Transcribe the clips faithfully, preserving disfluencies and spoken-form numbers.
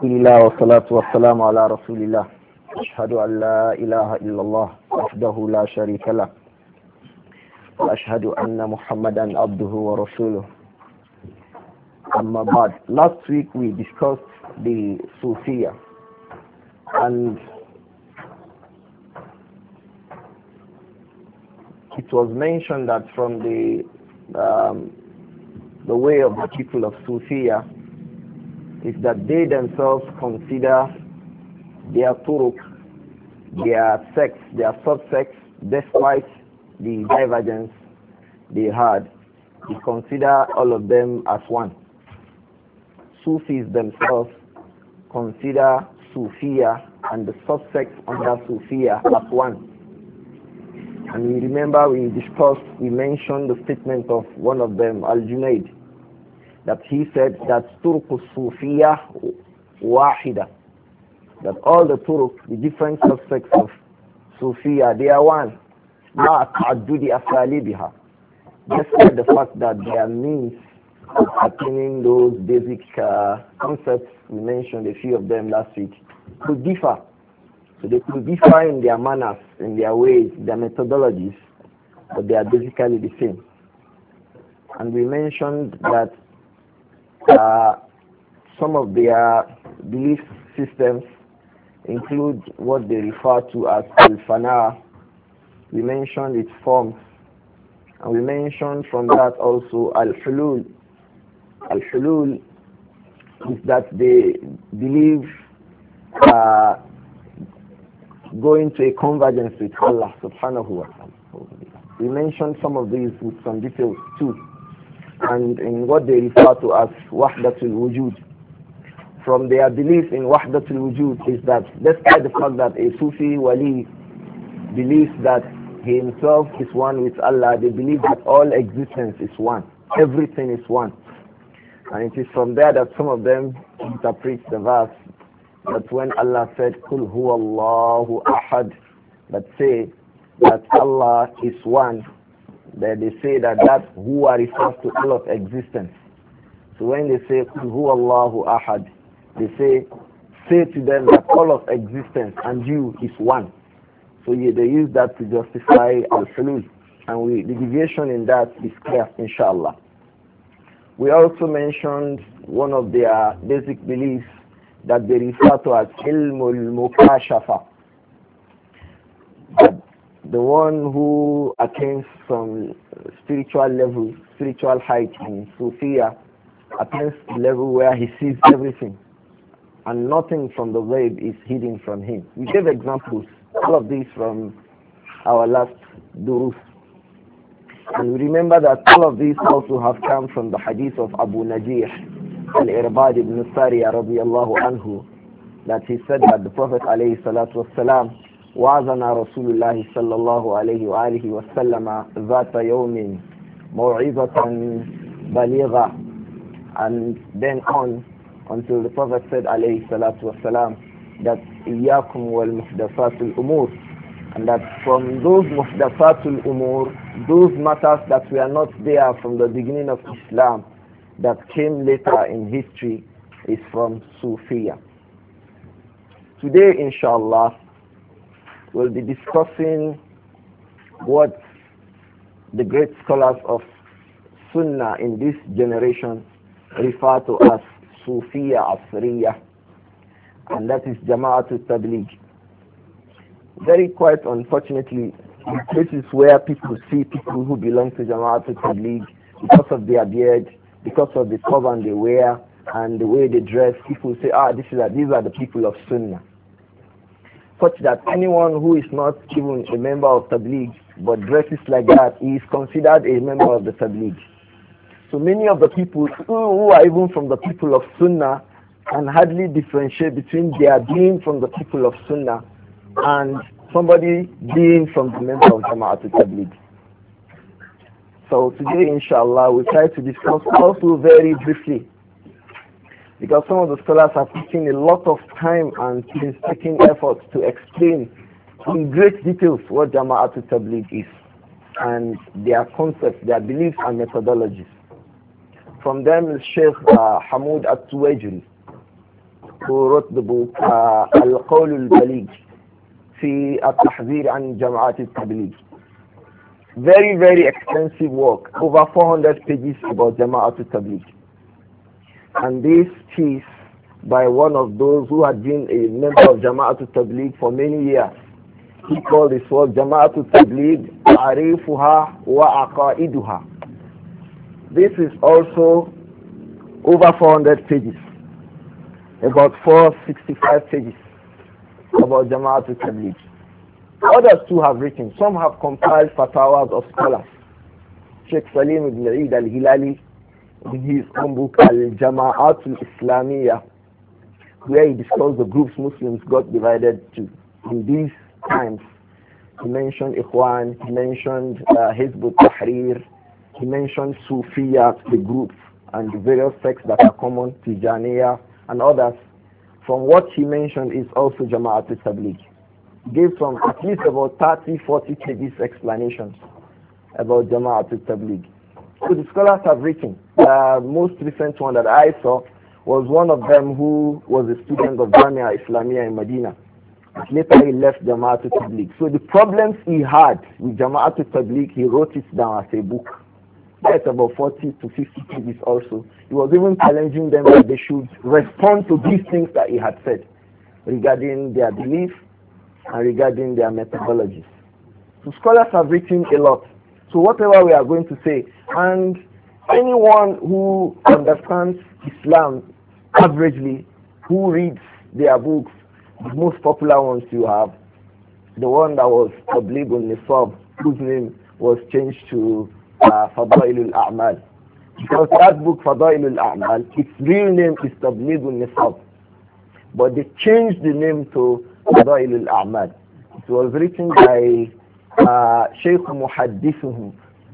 Alhamdulillah wa salatu wa salam ala rasulillah. Ashhadu an la ilaha illallah wahdahu la sharika lah. Wa ashhadu anna Muhammadan abduhu wa rasuluh. Amma ba'd. Last week we discussed the Sufiya, and it was mentioned that from the um, the way of the people of Sufiya is that they themselves consider their turuq, their sects, their subsects, despite the divergence they had, they consider all of them as one. Sufis themselves consider Sufiya and the subsects under Sufiya as one. And we remember we discussed, we mentioned the statement of one of them, Al-Junaid, that he said that Turk Sufiya Wahida, that all the Turk, the different subsects of Sufiya, they are one. Ma ta'addudi asalibiha. Despite the fact that their means of attaining those basic uh, concepts, we mentioned a few of them last week, could differ. So they could differ in their manners, in their ways, their methodologies, but they are basically the same. And we mentioned that uh, some of their belief systems include what they refer to as al-fana. We mentioned its forms, and we mentioned from that also al-hulul. Al-hulul is that they believe uh, going to a convergence with Allah subhanahu wa ta'ala. We mentioned some of these with some details too, and in what they refer to as wahdatul wujud. From their belief in wahdatul wujud is that despite the fact that a Sufi wali believes that he himself is one with Allah, they believe that all existence is one, everything is one. And it is from there that some of them interpret the verse that when Allah said, Kul huwa Allahu ahad, that say that Allah is one, that they say that that huwa refers to all of existence. So when they say Kul huwa Allahu ahad, they say, say to them that all of existence and you is one. So yeah, they use that to justify al-hulul. And we, the deviation in that is clear, inshallah. We also mentioned one of their basic beliefs that they refer to as ilmul mukashafa. The one who attains some spiritual level, spiritual height in Sufiya, attains a level where he sees everything and nothing from the ghaib is hidden from him. We gave examples, all of these from our last durus. And we remember that all of these also have come from the hadith of Abu Najih al-Irbad ibn Sariya radiyallahu anhu, that he said that the Prophet alayhi salatu wassalam وعظنا رسول الله صلى الله عليه وآله وسلم ذات يوم موعظة بليغة, and then on until the Prophet said alayhi salatu wasalam that إياكم والمحدثات الأمور, and that from those muhdathatul umur, those matters that were not there from the beginning of Islam, that came later in history, is from Sufiya. Today inshallah we'll be discussing what the great scholars of Sunnah in this generation refer to as Sufiya Asriya, and that is Jama'atul Tabligh. Very quite unfortunately, in places where people see people who belong to Jama'atul Tabligh, because of their beard, because of the turban they wear, and the way they dress, people say, ah, this is a, these are the people of Sunnah. Such that anyone who is not even a member of Tabligh but dresses like that, he is considered a member of the Tabligh. So many of the people who are even from the people of Sunnah can hardly differentiate between their being from the people of Sunnah and somebody being from the member of Jama'atul Tabligh. So today inshallah we'll try to discuss also very briefly, because some of the scholars are taking a lot of time and taking efforts to explain in great details what Jama'atul Tabligh is and their concepts, their beliefs and methodologies. From them is Sheikh uh, Hamoud At-Tuwajiri. who wrote the book uh, Al-Qawl al-Baligh fi at-Tahzir an Jama'at al-Tabligh. Very, very extensive work, over four hundred pages about Jama'at al-Tabligh. And this piece by one of those who had been a member of Jama'at al-Tabligh for many years. He called this work Jama'at al-Tabligh Ta'arifuha wa Aqaiduha. This is also over four hundred pages, about four hundred sixty-five pages about Jama'at al-Tabligh. Others too have written. Some have compiled fatwas of scholars. Sheikh Salim ibn Eid al-Hilali in his own book Al-Jama'at al-Islamiyah, where he discussed the groups Muslims got divided to in these times. He mentioned Ikhwan, he mentioned uh, Hizb al-Tahrir, he mentioned Sufiya, the groups, and the various sects that are common, Tijaniya and others. From what he mentioned is also Jama'at al-Tabligh. He gave some at least about thirty, forty pages explanations about Jama'at al-Tabligh. So the scholars have written. The most recent one that I saw was one of them who was a student of Jamia Islamiyah in Medina. Later he left Jama'at al-Tabligh. So the problems he had with Jama'at al-Tabligh, he wrote it down as a book. That's about forty to fifty pages also. He was even challenging them that they should respond to these things that he had said regarding their belief and regarding their methodologies. So scholars have written a lot. So whatever we are going to say, and anyone who understands Islam averagely, who reads their books, the most popular ones you have, the one that was Tabligh al-Nisab, whose name was changed to uh, Fadail al-A'mal. Because that book, Fadail al-A'mal, its real name is Tabligh al-Nisab. But they changed the name to Fadail al-A'mal. It was written by uh, Shaykh Muhaddithuhum,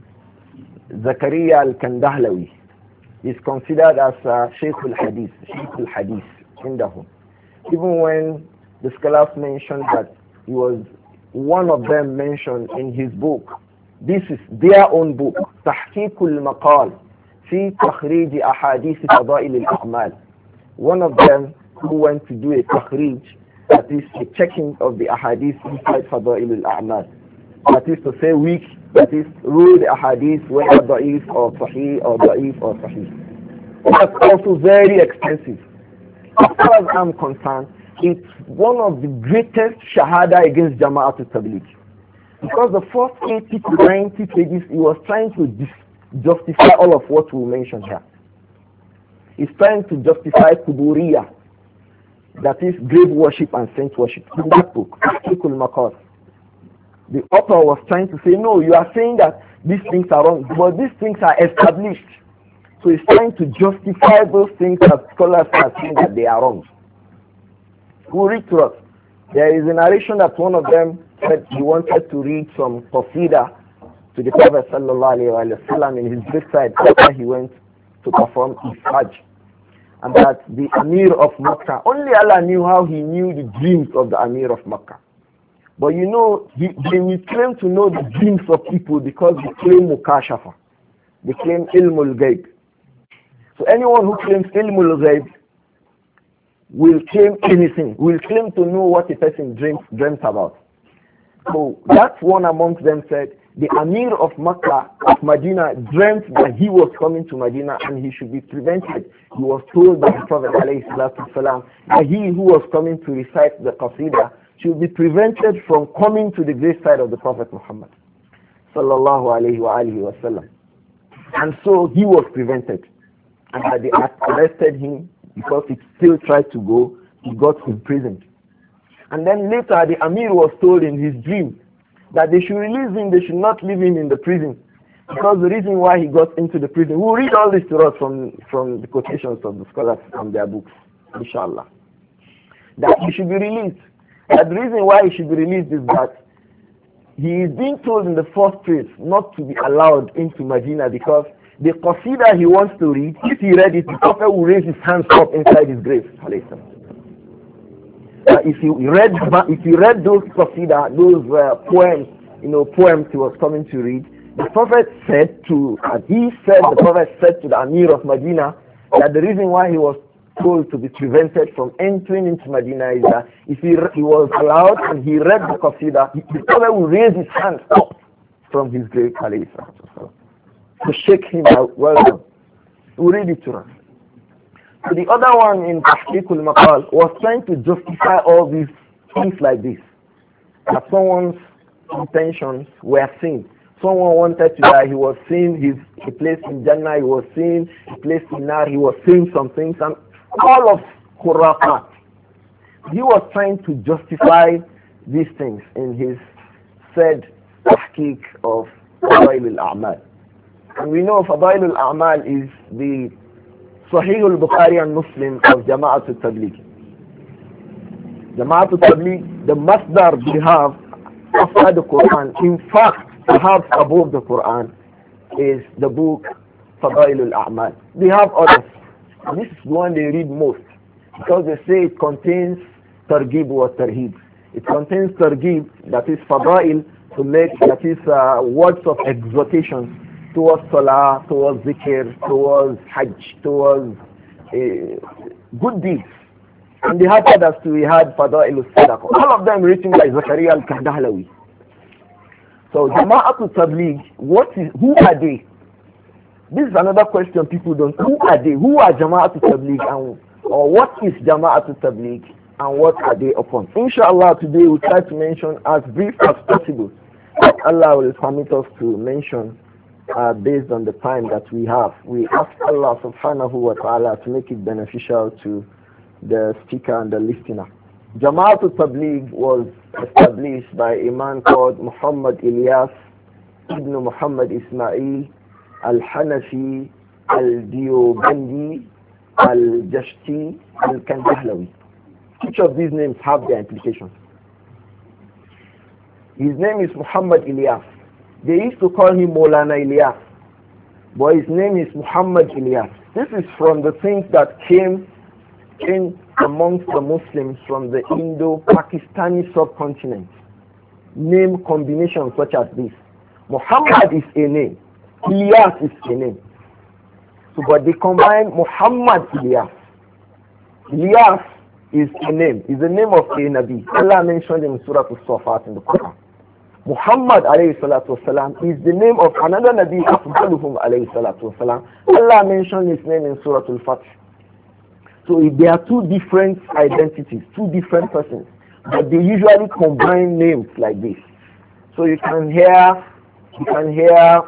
Zakaria al-Kandahlawi. Is considered as uh, Shaykh al-Hadith, Shaykh al-Hadith, indahum. Even when the scholars mentioned that he was one of them mentioned in his book. This is their own book, Tahqiq al-Maqal fi Takhrij Ahadith Fadail al-A'mal. One of them who went to do a takhrij, that is a checking of the ahadith inside Fadail al-A'mal. That is to say weak, that is rule the ahadith whether da'if or sahih or da'if or sahih. That's also very expensive. As far as I'm concerned, it's one of the greatest shahada against Jama'at al-Tabligh. Because the first eighty to ninety pages, he was trying to dis- justify all of what we mentioned here. He's trying to justify Kuburiya, that is grave worship and saint worship. In that book, Tahqiq al-Maqal, the author was trying to say, no, you are saying that these things are wrong, but these things are established. So he's trying to justify those things that scholars are saying that they are wrong. Who read to us? There is a narration that one of them said he wanted to read some qasida to the Prophet sallallahu alaihi wasallam in his bedside after he went to perform his Hajj. And that the Amir of Makkah, only Allah knew how he knew the dreams of the Amir of Makkah. But you know, he, they will claim to know the dreams of people because they claim mukashafa. They claim ilmul ghaib. So anyone who claims ilmul ghaib will claim anything, will claim to know what a person dreams, dreams about. So that one amongst them said, the Amir of Makkah, of Medina, dreamt that he was coming to Medina and he should be prevented. He was told by the Prophet ﷺ that he who was coming to recite the Qasidah should be prevented from coming to the grave side of the Prophet Muhammad sallallahu alayhi wa alihi wa sallam. And so he was prevented. And that they arrested him because he still tried to go, he got imprisoned. And then later the Amir was told in his dream that they should release him, they should not leave him in the prison. Because the reason why he got into the prison, we'll read all this to us from, from the quotations of the scholars from their books, inshallah. That he should be released. And the reason why he should be released is that he is being told in the first place not to be allowed into Medina because the qasida he wants to read, if he read it, the Prophet will raise his hands up inside his grave. Uh, if you read, if you read those qasida, those uh, poems, you know, poems he was coming to read, the Prophet said to, uh, he said, the Prophet said to the Amir of Medina that the reason why he was told to be prevented from entering into Medina is that if he, he was allowed and he read the Qasida, the Prophet will raise his hand up from his grave, alayhi salatu wasalam, to shake him out. Well done. We read it to us. So the other one in Tahqiqul Maqal was trying to justify all these things like this. That someone's intentions were seen. Someone wanted to die, he was seeing his a place in Jannah, he was seeing a place in Nar, he was seeing some things, and all of Khurafat. He was trying to justify these things in his said tahqiq of Fadail al-A'mal. And we know Fadail al-A'mal is the Sahih al-Bukhari and Muslim of Jama'at al-Tabligh. Jama'at al-Tabligh, the masdar they have after the Quran, in fact, perhaps above the Quran, is the book Fadail al-A'mal. They have others. This is the one they read most because they say it contains targhib wa tarhib. It contains targhib, that is fadail, to make, that is uh, words of exhortation towards salah, towards zikr, towards hajj, towards uh, good deeds. And they have others too. We had Fadail al-Sadaqah. All of them written by Zakaria al-Kahdahlawi. So Jama'atul Tabligh, what is, who are they? This is another question people don't. Who are they? Who are Jama'atul Tabligh, and or what is Jama'atul Tabligh and what are they upon? Inshallah, today we'll try to mention as brief as possible. But Allah will permit us to mention uh, based on the time that we have. We ask Allah subhanahu wa ta'ala to make it beneficial to the speaker and the listener. Jama'atul Tabligh was established by a man called Muhammad Ilyas ibn Muhammad Ismail al-Hanafi al-Diobandi al-Jashti al-Kandahlawi. Each of these names have their implications. His name is Muhammad Ilyas. They used to call him Maulana Ilyas, but his name is Muhammad Ilyas. This is from the things that came in amongst the Muslims from the Indo-Pakistani subcontinent. Name combinations such as this. Muhammad is a name. Ilyas is a name. So, but they combine Muhammad Ilyas. Ilyas is a name. Is the name of a Nabi. Allah mentioned in Surah Al-Safat in the Quran. Muhammad alayhi salatu wasalam is the name of another Nabi, Afdaluhum alayhi salatu wasalam. Allah mentioned his name in Surah Al-Fatih. So there are two different identities, two different persons, but they usually combine names like this. So you can hear, you can hear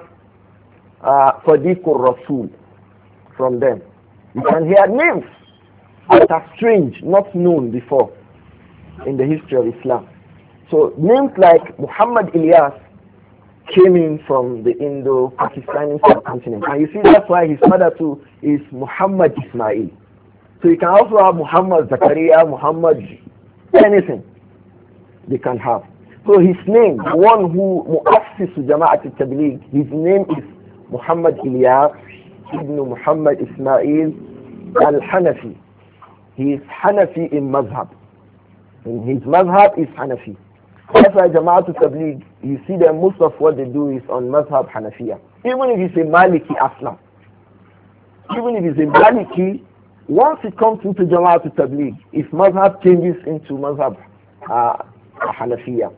uh, Sadiqur Rasul from them. You can hear names that are strange, not known before in the history of Islam. So names like Muhammad Ilyas came in from the Indo-Pakistani subcontinent, and you see that's why his father too is Muhammad Ismail. So you can also have Muhammad Zakaria, Muhammad anything they can have. So his name, the one who Mu'assis Jama'at al-Tabligh, his name is Muhammad Ilyas ibn Muhammad Ismail al-Hanafi. He is Hanafi in Mazhab. And his Mazhab is Hanafi. That's why Jama'at al-Tabligh, you see that most of what they do is on Mazhab Hanafiya. Even if it's a Maliki Aslam. Even if it's a Maliki, once it comes into Jama'at al-Tabligh, if Mazhab changes into Mazhab uh, Hanafiya.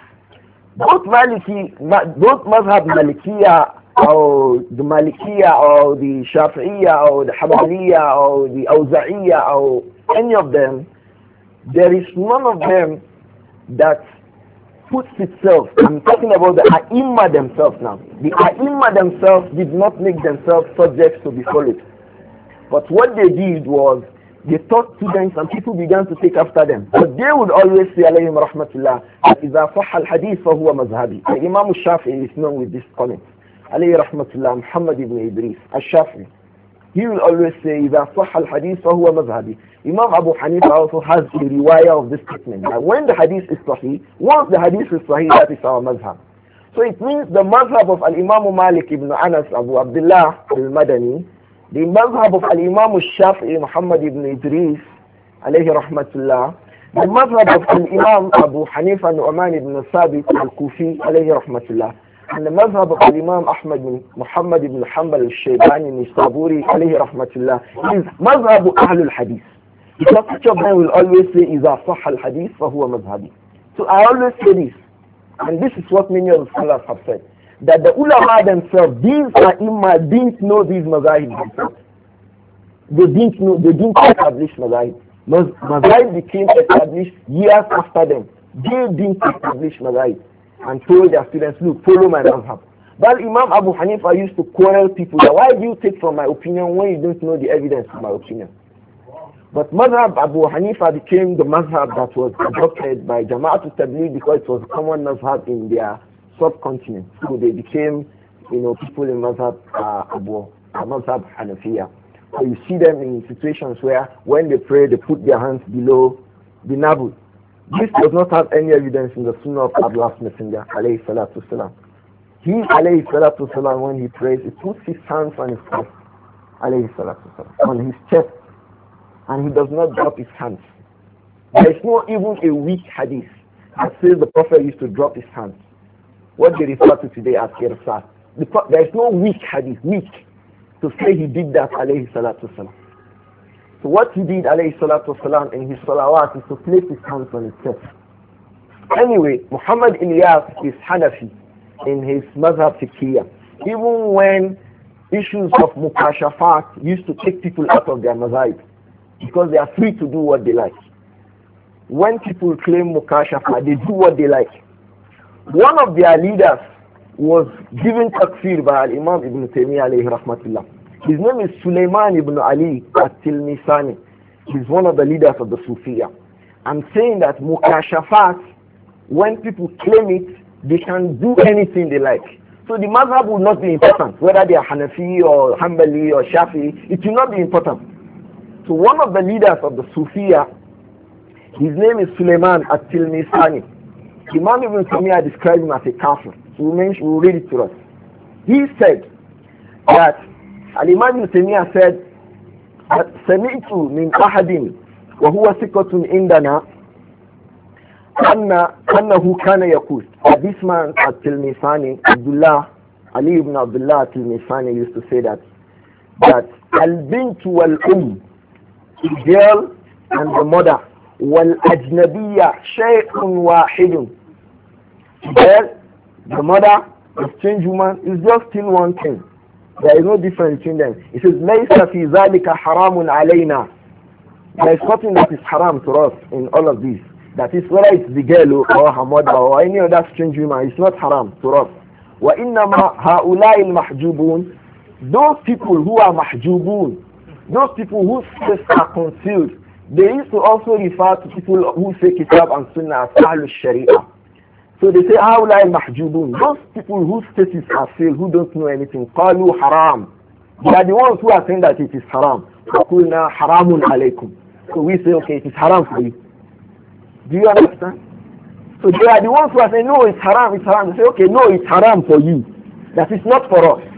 Both Maliki, both Mazhab Malikiya or the Malikiya or the Shafi'iyya or the Hanbaliya or the Awza'iyya or any of them, there is none of them that puts itself, I'm talking about the A'imma themselves now. The A'imma themselves did not make themselves subjects to be followed. But what they did was, they taught students and people began to take after them. But they would always say, alayhim rahmatullah, إِذَا صَحَّ الْحَدِيث فَهُوَ مَذْهَبِي. The Imam al-Shafi'i is known with this comment. Alayhi rahmatullah, Muhammad ibn Idris, al-Shafi'i. He will always say, إِذَا صَحَّ الْحَدِيث فَهُوَ مَذْهَبِي. Imam Abu Hanifa also has a riwayah of this statement. Now, when the hadith is sahih, once the hadith is sahih, that is our mazhab. So it means the mazhab of al-Imam Malik ibn Anas Abu Abdullah al-Madani, the mazhab of al-Imam al-Shafi'i Muhammad ibn Idris, alayhi rahmatullah, the mazhab of al-Imam Abu Hanifa Nu'man ibn Sabit al-Kufi, alayhi rahmatullah, And the mazhab of Imam Ahmad bin Muhammad ibn Hanbal al-Shaybani Nisaburi alayhi rahmatullah is mazhab Ahlul Hadith. Because each of them will always say, إِذَا صَحَّ الْحَدِيث فَهُوَ مَذْهَبِي. So I always say this, and this is what many of the scholars have said, that the ulama themselves, these ai didn't know these mazahib themselves. They didn't know, they didn't establish mazahib. Mazahib became established years after them. They didn't establish mazahib and told their students, look, follow my mazhab. But Imam Abu Hanifa used to quarrel people that why do you take from my opinion when you don't know the evidence of my opinion? But mazhab Abu Hanifa became the mazhab that was adopted by Jama'at al-Tabligh because it was a common mazhab in their subcontinent. So they became, you know, people in mazhab uh, Abu, uh, mazhab Hanafiya. So you see them in situations where when they pray, they put their hands below the navel. This does not have any evidence in the Sunnah of Allah's Messenger, alayhi salatu salam. He, alayhi salatu salam, when he prays, he puts his hands on his chest, alayhi salatu salam, on his chest, and he does not drop his hands. There is not even a weak hadith that says the Prophet used to drop his hands. What they refer to today as irsal. There is no weak hadith, weak, to say he did that, alayhi salatu salam. So what he did, alayhi salatu salam, in his salawat is to place his hands on his chest. Anyway, Muhammad Ilyas is Hanafi in his mazhab fiqhiyah. Even when issues of mukashafat used to take people out of their mazhab, because they are free to do what they like. When people claim mukashafat, they do what they like. One of their leaders was given takfir by Imam Ibn Taymiyyah alayhi rahmatullah. His name is Sulaiman ibn Ali at-Tilmisani. He's one of the leaders of the Sufiya. I'm saying that mukashafat, when people claim it, they can do anything they like. So the mazhab will not be important, whether they are Hanafi or Hanbali or Shafi, it will not be important. So one of the leaders of the Sufiya, his name is Sulaiman at-Tilmisani. Imam Ibn Taymiyyah described him as a kafir. So we will read it to us. He said that Al-Imam Ibn Taymiyyah said that سمعت من أحد وهو ثقة عندنا أن أنه كان يقول, this man at-Tilmisani, Abdullah Ali ibn Abdullah at-Tilmisani used to say that that al-bint wal-um, the girl and the mother, wal-ajnabiyya shay'un wahidun, the girl, the mother, the strange woman is just still one thing. There is no difference between them. It says لَيْسَ فِي ذَلِكَ حَرَامٌ عَلَيْنَا. There is nothing that is haram to us in all of these. That is, whether it's the girl or her mother or any other strange woman, it's not haram to us. وَإِنَّمَا هَؤُلَاءِ الْمَحْجُوبُونَ, those people who are mahjubun, those people whose faces are concealed, they used to also refer to people who say kitab and sunnah as ahlul sharia. So they say هَؤُلَاءِ الْمَحْجُوبُونَ, those people whose faces are sealed, who don't know anything, قَالُوا haram. They are the ones who are saying that it is haram. فَقُلْنَا حَرَامٌ عَلَيْكُمْ. So we say, okay, it is haram for you. Do you understand? So they are the ones who are saying, no, it's haram, it's haram. They say, okay, no, it's haram for you. That is not for us.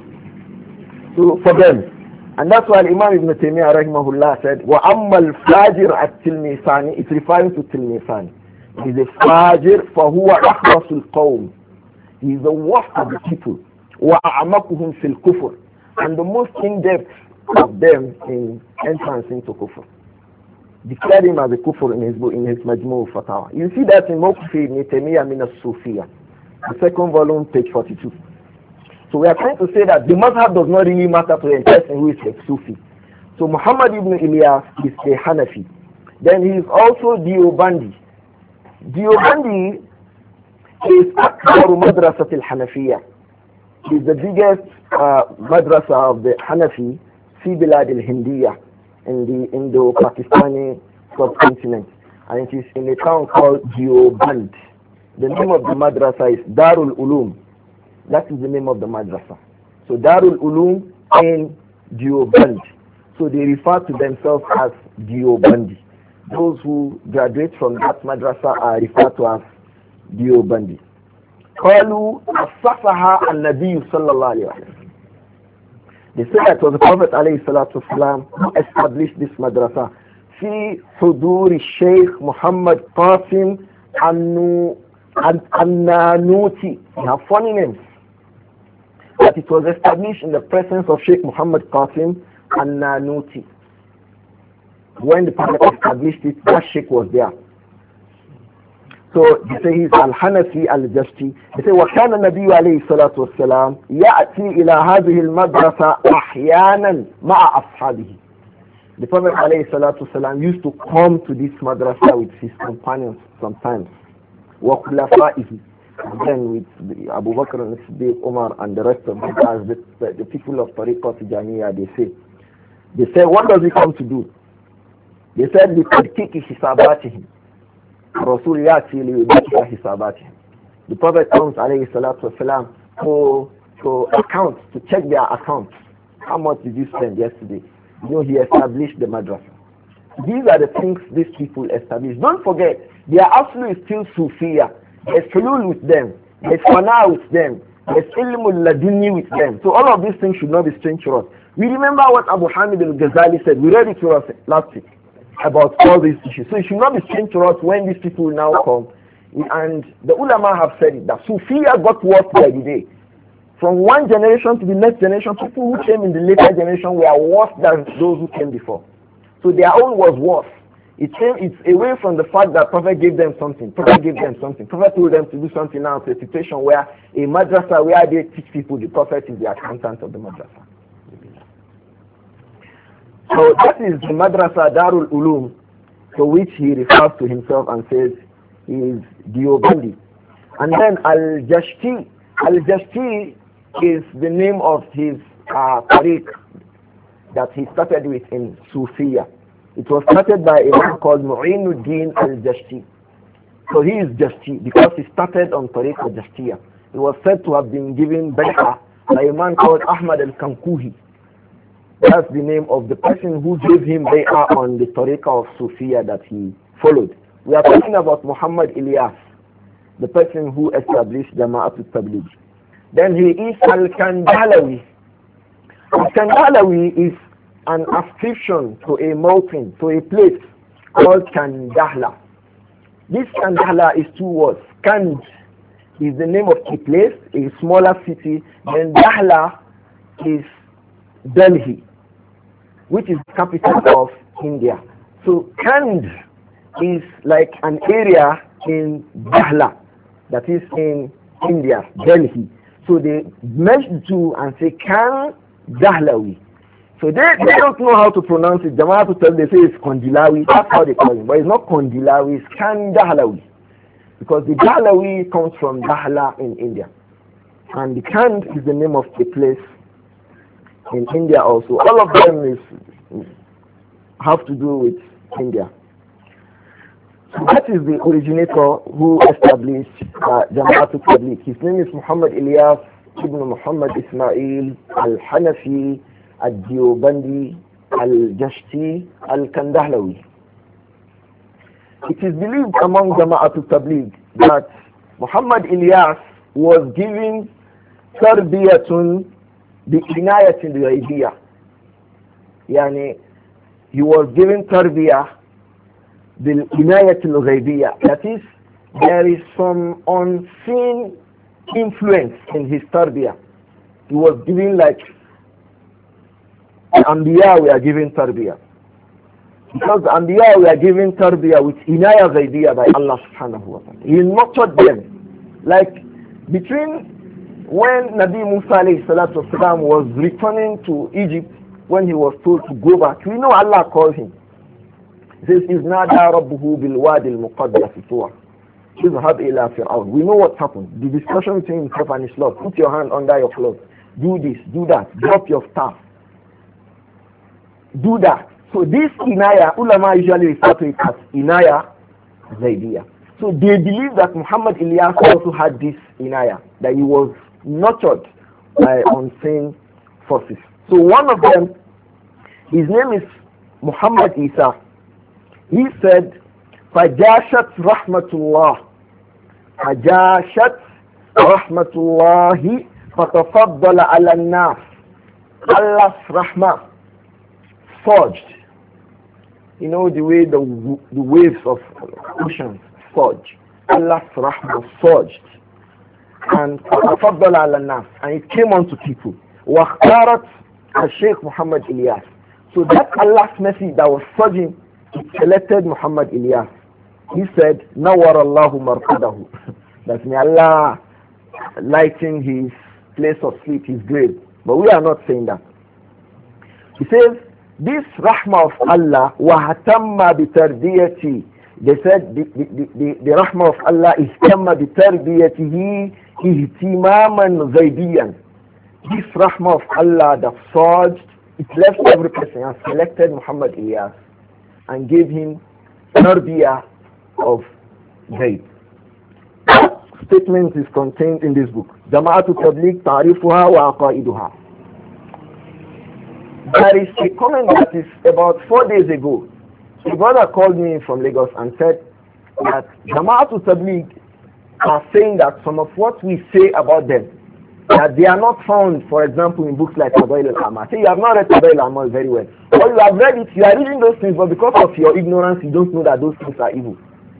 So for them. And that's why Imam Ibn Taymiyyah rahimahullah said, وَأَمَّا الْفَاجِرْ at-Tilmisani, it's referring to Tilmisani. He's a fajir, فَهُوَ أَخْرَصُ الْقَوْمِ. He's the worst of the people. وَأَعْمَقُهُمْ فِي الْكُفْرِ, and the most in-depth of them in entrance into kufr. Declared him as a kufr in his book, in his Majmu' Fatawa. You see that in Mawqif Ibn Taymiyyah min as-Sufiyya, the second volume, page forty-two. So we are trying to say that the mazhab does not really matter to the person who is a Sufi. So Muhammad ibn Ilyas is a Hanafi. Then he is also Deobandi. Deobandi is Akbaru Madrasat al-Hanafiyya. He is the biggest uh, madrasa of the Hanafi, fi Bilad al-Hindiyya, in the Indo-Pakistani subcontinent. And it is in a town called Deoband. The name of the madrasa is Darul Ulum. That is the name of the madrasa. So Darul Ulum in Deoband. So they refer to themselves as Deobandi. Those who graduate from that madrasa are referred to as Deobandi. قالوا أصفها النبي صلى الله عليه وسلم. They say that it was the Prophet عليه الصلاة والسلام who established this madrasa في حضور الشيخ محمد قاسم النانوتي. They have funny names. that it was established in the presence of Sheikh Muhammad Qasim An-Nanuti. When the Prophet established it, that Sheikh was there. So they say he's Al-Hanafi Al-Jashti. They say, وَكَانَ النَّبِيُّ عَلَيْهِ الصَّلَاةُ وَالسَّلَامُ يَأْتِي إِلَى هَذِهِ الْمَدْرَسَةِ أَحْيَانًا مَعَ أَصْحَابِهِ. The Prophet alayhi salatu wasalam used to come to this madrasa with his companions sometimes. وَخُلَفَائِهِ. And then with the Abu Bakr and Siddiq, Umar and the rest of them, as the, the, the people of Tariqah Tijaniyya, they say. They say, what does he come to do? They said, لِتَرْكِكِ حِسَابَاتِهِمْ Rasul yati liyudika hisabatihim. The Prophet comes alayhi salatu wasalam to, to account, to check their accounts. How much did you spend yesterday? You know, he established the madrasa. These are the things these people established. Don't forget, their absolute is still Sufiya. There's hulul with them. There's fana with them. There's ilmul laduni with them. So all of these things should not be strange to us. We remember what Abu Hamid al-Ghazali said. We read it to us last week about all these issues. So it should not be strange to us when these people now come. And the ulama have said it, that Sufiya got worse by the day. From one generation to the next generation, people who came in the later generation were worse than those who came before. So their own was worse. It came, it's away from the fact that Prophet gave them something. Prophet gave them something. Prophet told them to do something. Now it's a situation where a madrasa where they teach people the Prophet is the accountant of the madrasa. So that is the madrasa Darul Ulum, to which he refers to himself and says he is Diobandi. And then Al-Jashti. Al-Jashti is the name of his uh, tariq that he started with in Sufiya. It was started by a man called Mu'inuddin Al-Jashti. So he is Jashti because he started on tariq al-Jashtiya. He was said to have been given bay'ah by a man called Ahmad Al-Kankuhi. That's the name of the person who gave him bay'ah on the tariqah of Sufiya that he followed. We are talking about Muhammad Ilyas, the person who established Jama'atul Tabligh. Then he is Al-Kandalawi. Al-Kandalawi is an ascription to a mountain, to a place called Kandahla. This Kandahla is two words. Kand is the name of a place, a smaller city. Then Dahla is Delhi, which is the capital of India. So Kand is like an area in Dahla, that is in India, Delhi. So they merge the two and say Kan Dahlawi. So they, they don't know how to pronounce it. Jama'at tell they say it's Kondilawi. That's how they call it. But it's not Kondilawi, it's Kan Dahlawi. Because the Dahlawi comes from Dahla in India. And the Kand is the name of the place in India also. All of them is have to do with India. So that is the originator who established uh, Jama'atul Tabligh. His name is Muhammad Ilyas ibn Muhammad Ismail al-Hanafi al-Diobandi al-Jashti al-Kandahlawi. It is believed among Jama'atul Tabligh that Muhammad Ilyas was given tarbiyatun bi-inayatin ghaibiyah. Yani, he was given tarbiyah bil-inayatil ghaibiyah. That is, there is some unseen influence in his tarbiyah. He was given like the Anbiya we are given tarbiyah. Because the Anbiya we are given tarbiyah with inaya ghaibiyah by Allah subhanahu wa ta'ala. He nurtured them. Like between when Nabi Musa alayhi salatu wasalam was returning to Egypt, when he was told to go back, we know Allah called him. He says, "Iznada rabbuhu bil wadi al muqaddas tuwa. Izhab ila fir'aun." We know what happened. The discussion between himself and his Lord. Put your hand under your cloth. Do this, do that. Drop your staff. Do that. So this inaya, ulama usually refer to it as inaya zaidiyah. So they believe that Muhammad Ilyas also had this inaya, that he was nurtured by unseen forces. So one of them, his name is Muhammad Isa. He said, "Fajashat rahmatullah, fajashat rahmatullahi, fatafaddala ala nas." Allah's rahmah surged. You know the way the the waves of oceans surge. Allah's rahmah surged, and تفضل على الناس, and it came on to people. واختارت الشيخ Muhammad Ilyas. So that Allah's mercy that was surging, it selected Muhammad Ilyas. He said, Nawar Allahu marqadahu. That may Allah lighten his place of sleep, his grave. But we are not saying that. He says, this rahmah of Allah, وَهَتَمَّ بِتَرْبِيَتِهِ. They said the, the, the, the rahmah of Allah is tamma بِتَرْبِيَتِهِ ihtimaman zaydiyan. This rahmah of Allah that surged, it left every person and selected Muhammad Ilyas and gave him tarbiyah of Zayd. Statement is contained in this book. Jama'atu Tabligh Ta'rifuha wa Aqaiduha. There is a comment that is about four days ago. A brother called me from Lagos and said that Jama'atu Tabligh are saying that some of what we say about them, that they are not found, for example, in books like Fadail al-Amal. Say you have not read Fadail al-Amal very well. Or you have read it, you are reading those things, but because of your ignorance, you don't know that those things are evil.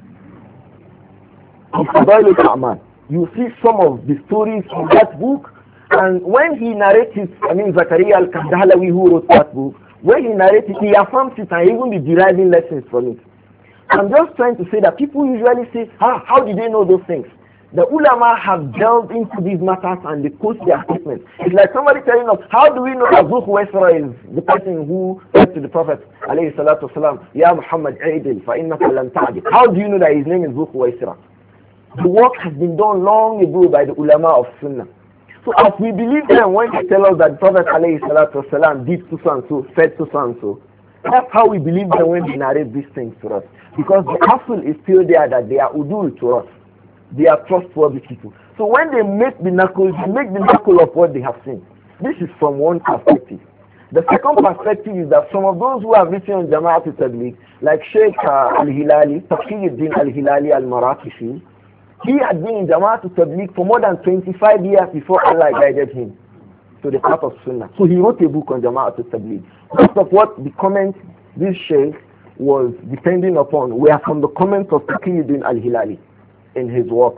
In Fadail al-Amal, you see some of the stories in that book, and when he narrates it, I mean Zakaria al-Kandahlawi who wrote that book, when he narrates it, he affirms it and even be deriving lessons from it. I'm just trying to say that people usually say, ah, how did they know those things? The ulama have delved into these matters and they quote their statements. It's like somebody telling us, how do we know that Zuh Waisra is the person who said to the Prophet, alayhi salatu wasalam, Ya Muhammad Aidil, fa innaka lam ta'dil. How do you know that his name is Zuh Waisra? The work has been done long ago by the ulama of Sunnah. So as we believe them when they tell us that the Prophet alayhi salatu wasalam did so and so, said so and so, that's how we believe them when they narrate these things to us. Because the asl is still there that they are udul to us. They are trustworthy people. So when they make the knuckle, they make the knuckle of what they have seen. This is from one perspective. The second perspective is that some of those who have written on Jama'at al-Tabligh, like Sheikh uh, al-Hilali, Taqiyuddin al-Hilali al-Marakishi, he had been in Jama'at al-Tabligh for more than twenty-five years before Allah guided him to the path of Sunnah. So he wrote a book on Jama'at al-Tabligh. Most of what the comments this Sheikh was depending upon were from the comments of Taqiyuddin al-Hilali in his works.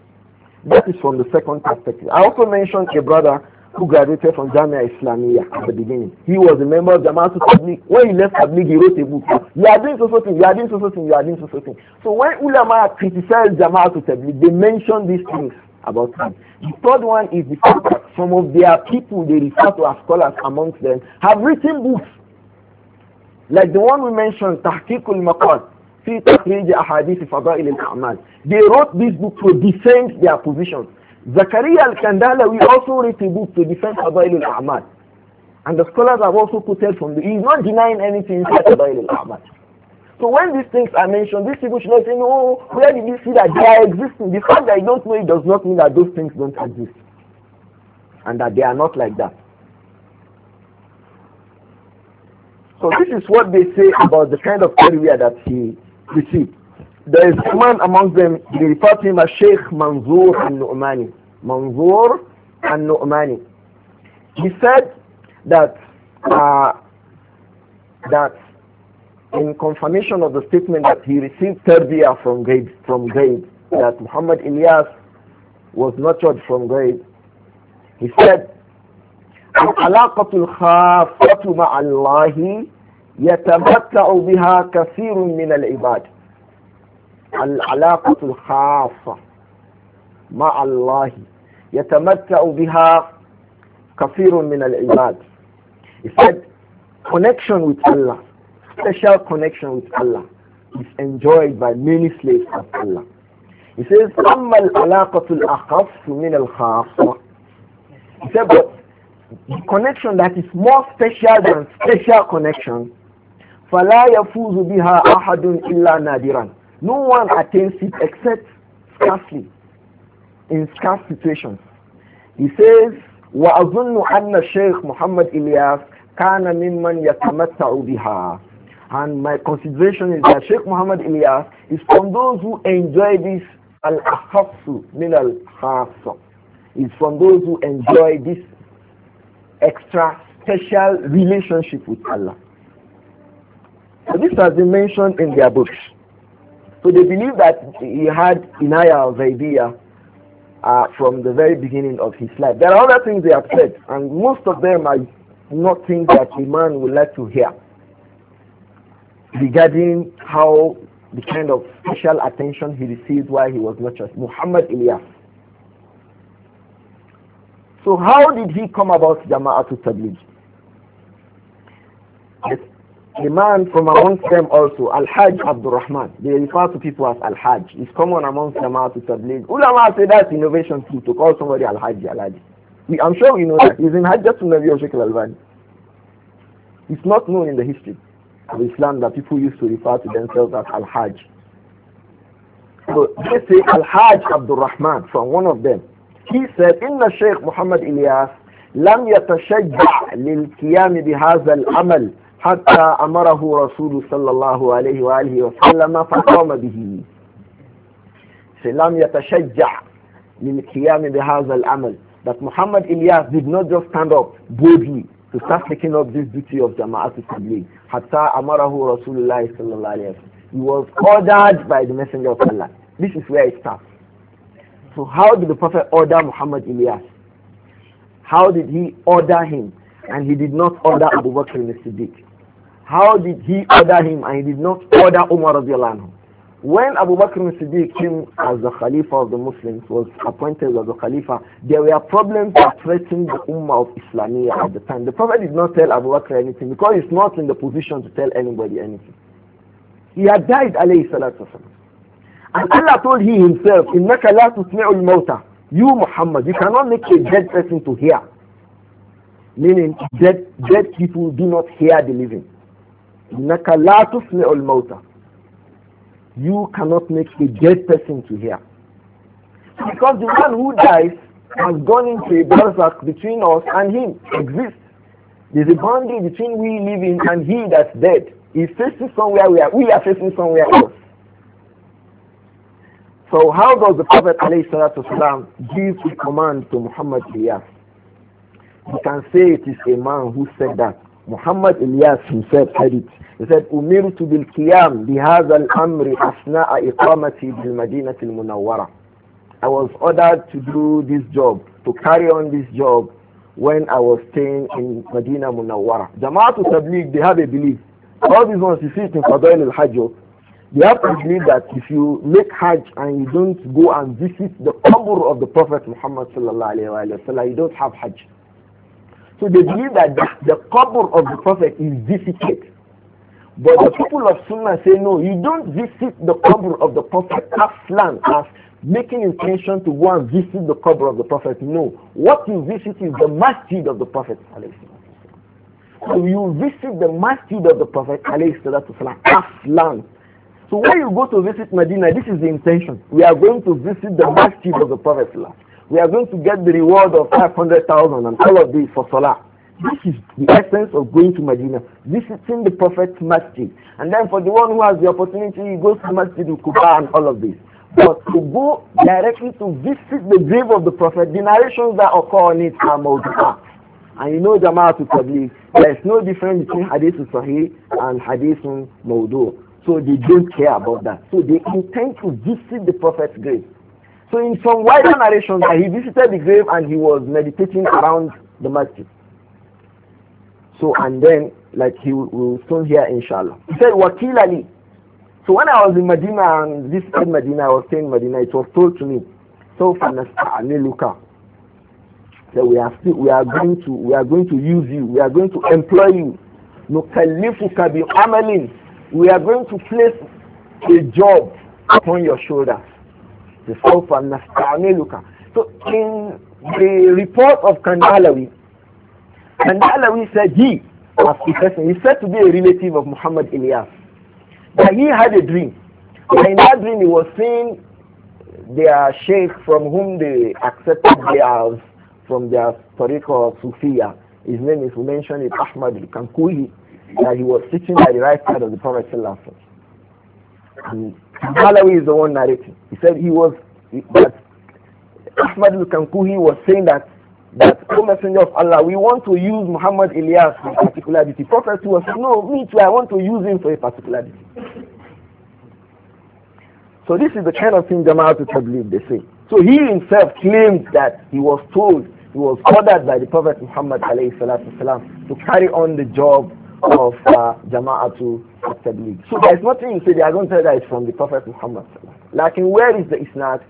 That is from the second perspective. I also mentioned a brother who graduated from Jamia Islamiyah at the beginning. He was a member of Jama'at al-Tabligh. When he left Tabligh, he wrote a book. You are doing so thing, you are doing so thing, you are doing so thing. So when ulama criticized Jama'at al-Tabligh, they mentioned these things about him. The third one is the fact that some of their people they refer to as scholars amongst them have written books. Like the one we mentioned, Tahqiqul Maqal, fi takhrij ahadith fadail al-a'mal. They wrote this book to defend their positions. Zakaria al-Kandahlawi also wrote a book to defend fadail al-a'mal. And the scholars have also quoted from the, he's not denying anything inside fadail al-a'mal. So when these things are mentioned, these people should not say, no, where did you see that they are existing? The fact that you don't know it does not mean that those things don't exist. And that they are not like that. So this is what they say about the kind of area that he received. There is a man amongst them, they refer to him as Sheikh Manzoor al-Nu'mani. Manzoor al-Nu'mani. He said that uh, that in confirmation of the statement that he received tarbiyah from grade, from grade, that Muhammad Ilyas was nurtured from grade, he said, العلاقة الخاصة مع الله يتمتع بها كثير من العباد. العلاقة الخاصة مع الله يتمتع بها كثير من العباد. He said, connection with Allah, special connection with Allah, is enjoyed by many slaves of Allah. He says, أما العلاقة الأخص من الخاصة. He said, but the connection that is more special than special connection, فَلَا يَفُوزُ بِهَا أَحَدٌ إِلَّا نَادِرًا. No one attains it except scarcely, in scarce situations. He says, وَأَظُنُّ أَنَّ الشَّيْخ مُحَمَّدْ إِلْيَاسَ كَانَ مِمَّنْ يَتَمَتَّعُ بِهَا. And my consideration is that Sheikh Muhammad Ilyas is from those who enjoy this al-akhassu min al-khassa. Is from those who enjoy this extra special relationship with Allah. So this has been mentioned in their books. So they believe that he had inaya al-zaydiyah uh, from the very beginning of his life. There are other things they have said, and most of them are not things that a man would like to hear regarding how the kind of special attention he received while he was not just Muhammad Ilyas. So how did he come about Jama'atul Tabligh? A man from amongst them also, Al-Hajj Abdul Rahman. They refer to people as Al-Hajj. It's common amongst Jama'atul Tabligh. Ulama say that's innovation too, to call somebody Al-Hajj, Al-Hajj. We, I'm sure we know that. He's in Hajjatul Nabi Sheikh Al-Albani. It's not known in the history of Islam that people used to refer to themselves as Al-Hajj. So they say Al-Hajj Abdul Rahman from one of them. He said, Inna Shaykh Muhammad Ilyas لم يتشجع للقيام بهذا العمل حتى أمره رسول صلى الله عليه وآله وسلم فقام به. لم يتشجع للقيام بهذا العمل. That Muhammad Ilyas did not just stand up boldly to start taking up this duty of Jama'atul Tabligh. حتى أمره رسول الله صلى الله عليه وسلم. He was ordered by the Messenger of Allah. This is where it starts. So how did the Prophet order Muhammad Ilyas? How did he order him and he did not order Abu Bakr as-Siddiq? How did he order him and he did not order Umar radiallahu anhu? When Abu Bakr as-Siddiq came as the Khalifa of the Muslims, was appointed as the Khalifa, there were problems that threatened the Ummah of Islamiyah at the time. The Prophet did not tell Abu Bakr anything because he's not in the position to tell anybody anything. He had died, alayhi salatu wasalam. And Allah told he himself, إِنَّكَ لَا تُسْمِعُ الْمَوْتَى. You, Muhammad, you cannot make a dead person to hear. Meaning, dead, dead people do not hear the living. إِنَّكَ لَا تُسْمِعُ الْمَوْتَى. You cannot make a dead person to hear. Because the one who dies has gone into a barzakh between us and him. Exists. There's a boundary between we living and he that's dead. He's facing somewhere where we are facing somewhere else. So how does the Prophet ﷺ give a command to Muhammad Ilyas? You can say it is a man who said that. Muhammad Ilyas himself said it. He said, أُمِرْتُ بِالْقِيَامِ بِهَذَا الْأَمْرِ أَثْنَاءَ إِقَامَتِي بِالْمَدِينَةِ الْمُنَوَّرَةِ. I was ordered to do this job, to carry on this job when I was staying in Medina Munawwara. Jama'atul Tabligh, they have a belief. All these ones you see it in Fadail al-Hajj. They have to believe that if you make Hajj and you don't go and visit the qabr of the Prophet Muhammad sallallahu alayhi wa sallam, you don't have Hajj. So they believe that the, the qabr of the Prophet is visited. But the people of Sunnah say no, you don't visit the qabr of the Prophet aslan, as making intention to go and visit the qabr of the Prophet. No. What you visit is the masjid of the Prophet alayhi sallam. So you visit the masjid of the Prophet alayhi sallam aslan. So when you go to visit Medina, this is the intention. We are going to visit the masjid of the Prophet. We are going to get the reward of five hundred thousand and all of this for Salah. This is the essence of going to Medina, visiting the Prophet's masjid. And then for the one who has the opportunity, he goes to Masjid al-Quba and all of this. But to go directly to visit the grave of the Prophet, the narrations that occur on it are mawdu'ah. And you know Jama'atul Tabligh, there is no difference between Hadith Sahih and Hadith Mawdu'. So they don't care about that. So they intend to visit the Prophet's grave. So in some wider narration that he visited the grave and he was meditating around the masjid. So and then, like he will soon hear inshallah. He said, Wakil Ali. So when I was in Medina and this said Medina, I was staying in Medina, it was told to me, so Luka. So we are still we are going to we are going to use you, we are going to employ you. Nukallifuka bi amalin. We are going to place a job upon your shoulders. So in the report of Kandalawi, Kandalawi said he, as a person, he said to be a relative of Muhammad Ilyas, that he had a dream. And in that dream he was seeing their sheikh from whom they accepted theirs from their tariqah or Sufiya. His name is, we mentioned it, Ahmad al-Kankuhi. That he was sitting by the right side of the Prophet sallallahu. And Malawi is the one narrating. He said he was that Ahmad al-Kankuhi was saying that that O Messenger of Allah, we want to use Muhammad Ilyas for a particular duty. Prophet was saying, no, me too, I want to use him for a particular duty. So this is the kind of thing Jama'atul Tabligh they say. So he himself claimed that he was told, he was ordered by the Prophet Muhammad alayhi salatu wasalam to carry on the job of uh, Jama'atu at-Tabligh. So there's nothing you say they are going to say that it's from the Prophet Muhammad. Like in where is the isnad?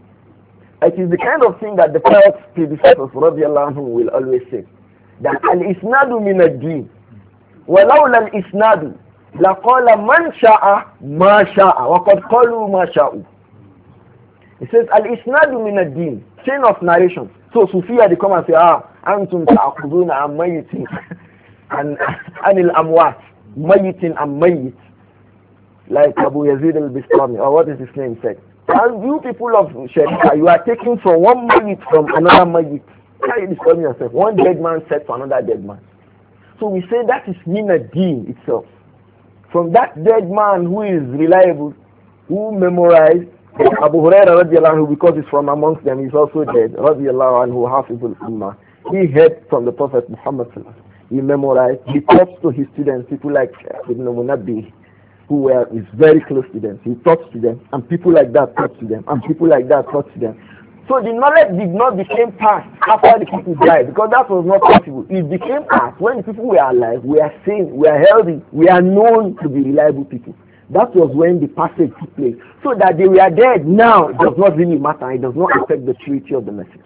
It is the kind of thing that the Prophet's predecessors radiallahu anhu will always say. That al-isnadu min ad-din. وَلَوْلَا الْإِسْنَادُ لَقَالَ مَنْ شَاءَ مَا شَاءَ وَقَدْ قَالُوا مَا شَاءُ. It says al-isnadu min ad-din. Chain of narration. So Sufiya they come and say, ah, antum ta'khuduna am mayyitin and anil amwat, mayyitin am mayyit. Like Abu Yazid al-Bistami, or what is his name said. And you people of Sharia, you are taking from one mayyit from another mayyit. How you describe yourself? One dead man said to another dead man. So we say that is min ad-din itself. From that dead man who is reliable, who memorized, Abu Hurairah radiallahu anhu, because he's from amongst them, he's also dead, radiallahu anhu, hafizul ummah. He heard from the Prophet Muhammad sallallahu alaihi wasallam. He memorized, he taught to his students, people like Ibn Munabbi, who were his very close students. He taught to them, and people like that taught to them, and people like that taught to them. So the knowledge did not become past after the people died, because that was not possible. It became past when the people were alive, we are sane, we are healthy, we are known to be reliable people. That was when the passage took place. So that they were dead now, it does not really matter. It does not affect the purity of the message.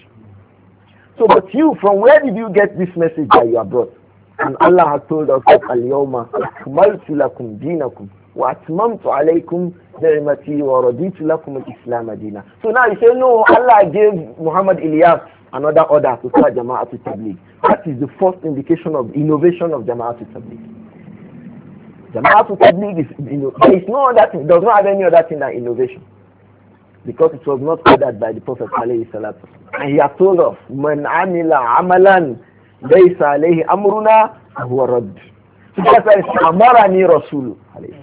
So, but you, from where did you get this message that you are brought? And Allah has told us that Al-Yawma akmaltu lakum dinakum wa atmamtu alaykum ni'mati wa raditu lakum al-Islam dina. So now you say, no, Allah gave Muhammad Ilyas another order to start Jama'at al-Tabligh. That is the first indication of innovation of Jama'at al-Tabligh. Jama'at al-Tabligh is, you know, there is no other thing, does not have any other thing than innovation. Because it was not ordered by the Prophet alayhi salatu. And he has told us, Man amila amalan laysa alayhi amruna huwa radd. So that's why it's amarani rasulu alayhi.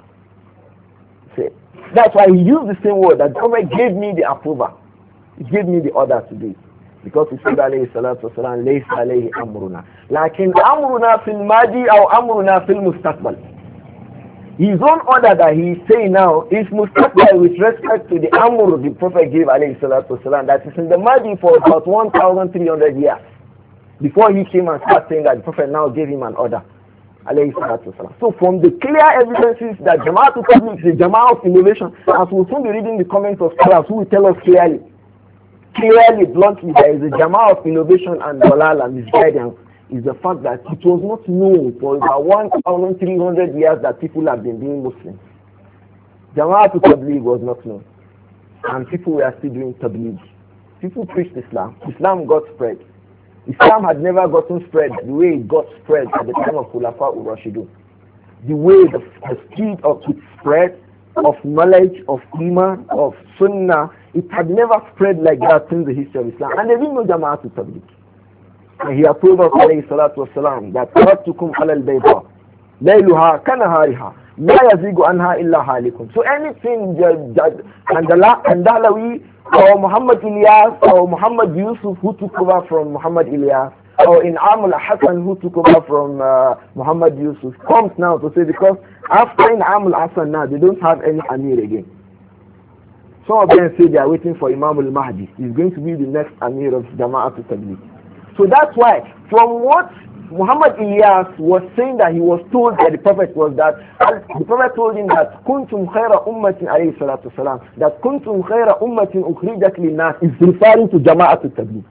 That's why he used the same word that the Prophet gave me the approval. He gave me the order to do it. Because he said alayhi salatu wasalam, laysa alayhi amruna. Lakin amruna fil madi or amruna fil mustaqbal. His own order that he is saying now is mustaqbal with respect to the amr the Prophet gave alayhi salatu wasalam, that is in the madi for about one thousand three hundred years. Before he came and started saying that the Prophet now gave him an order. Alayhi salatu wasalam. So from the clear evidences that Jama'at al-Tabligh is a Jama'at of innovation, as we'll soon be reading the comments of scholars who will tell us clearly, clearly, bluntly, there is a Jama'at of innovation and dalal and misguidance, is the fact that it was not known for about one thousand three hundred years that people have been being Muslims. Jama'at al-Tabligh was not known. And people were still doing Tabligh. People preached Islam. Islam got spread. Islam had never gotten spread the way it got spread at the time of Khulafa ur-Rashidun. The way the, the speed of its spread, of knowledge, of Iman, of Sunnah, it had never spread like that in the history of Islam. And they didn't know Jama'at al-Tabligh. And he had told us alayhi salatu wasalam that taraktukum ala al-bayda layluha kanahariha la yazigu anha illa halikun. So anything that Andalawi or Muhammad Ilyas or Muhammad Yusuf who took over from Muhammad Ilyas, or in Amul Hassan who took over from uh, Muhammad Yusuf, comes now to say, because after in Amul Hassan now they don't have any Amir again. Some of them say they are waiting for Imam al-Mahdi. He's going to be the next Amir of Jama'at al-Tabligh. So that's why, from what Muhammad Ilyas was saying that he was told by the Prophet was that, the Prophet told him that kuntum khayra ummatin alayhi salatu salam, that kuntum khayra ummatin ukhrijat linnas is referring to Jama'at al-Tabligh.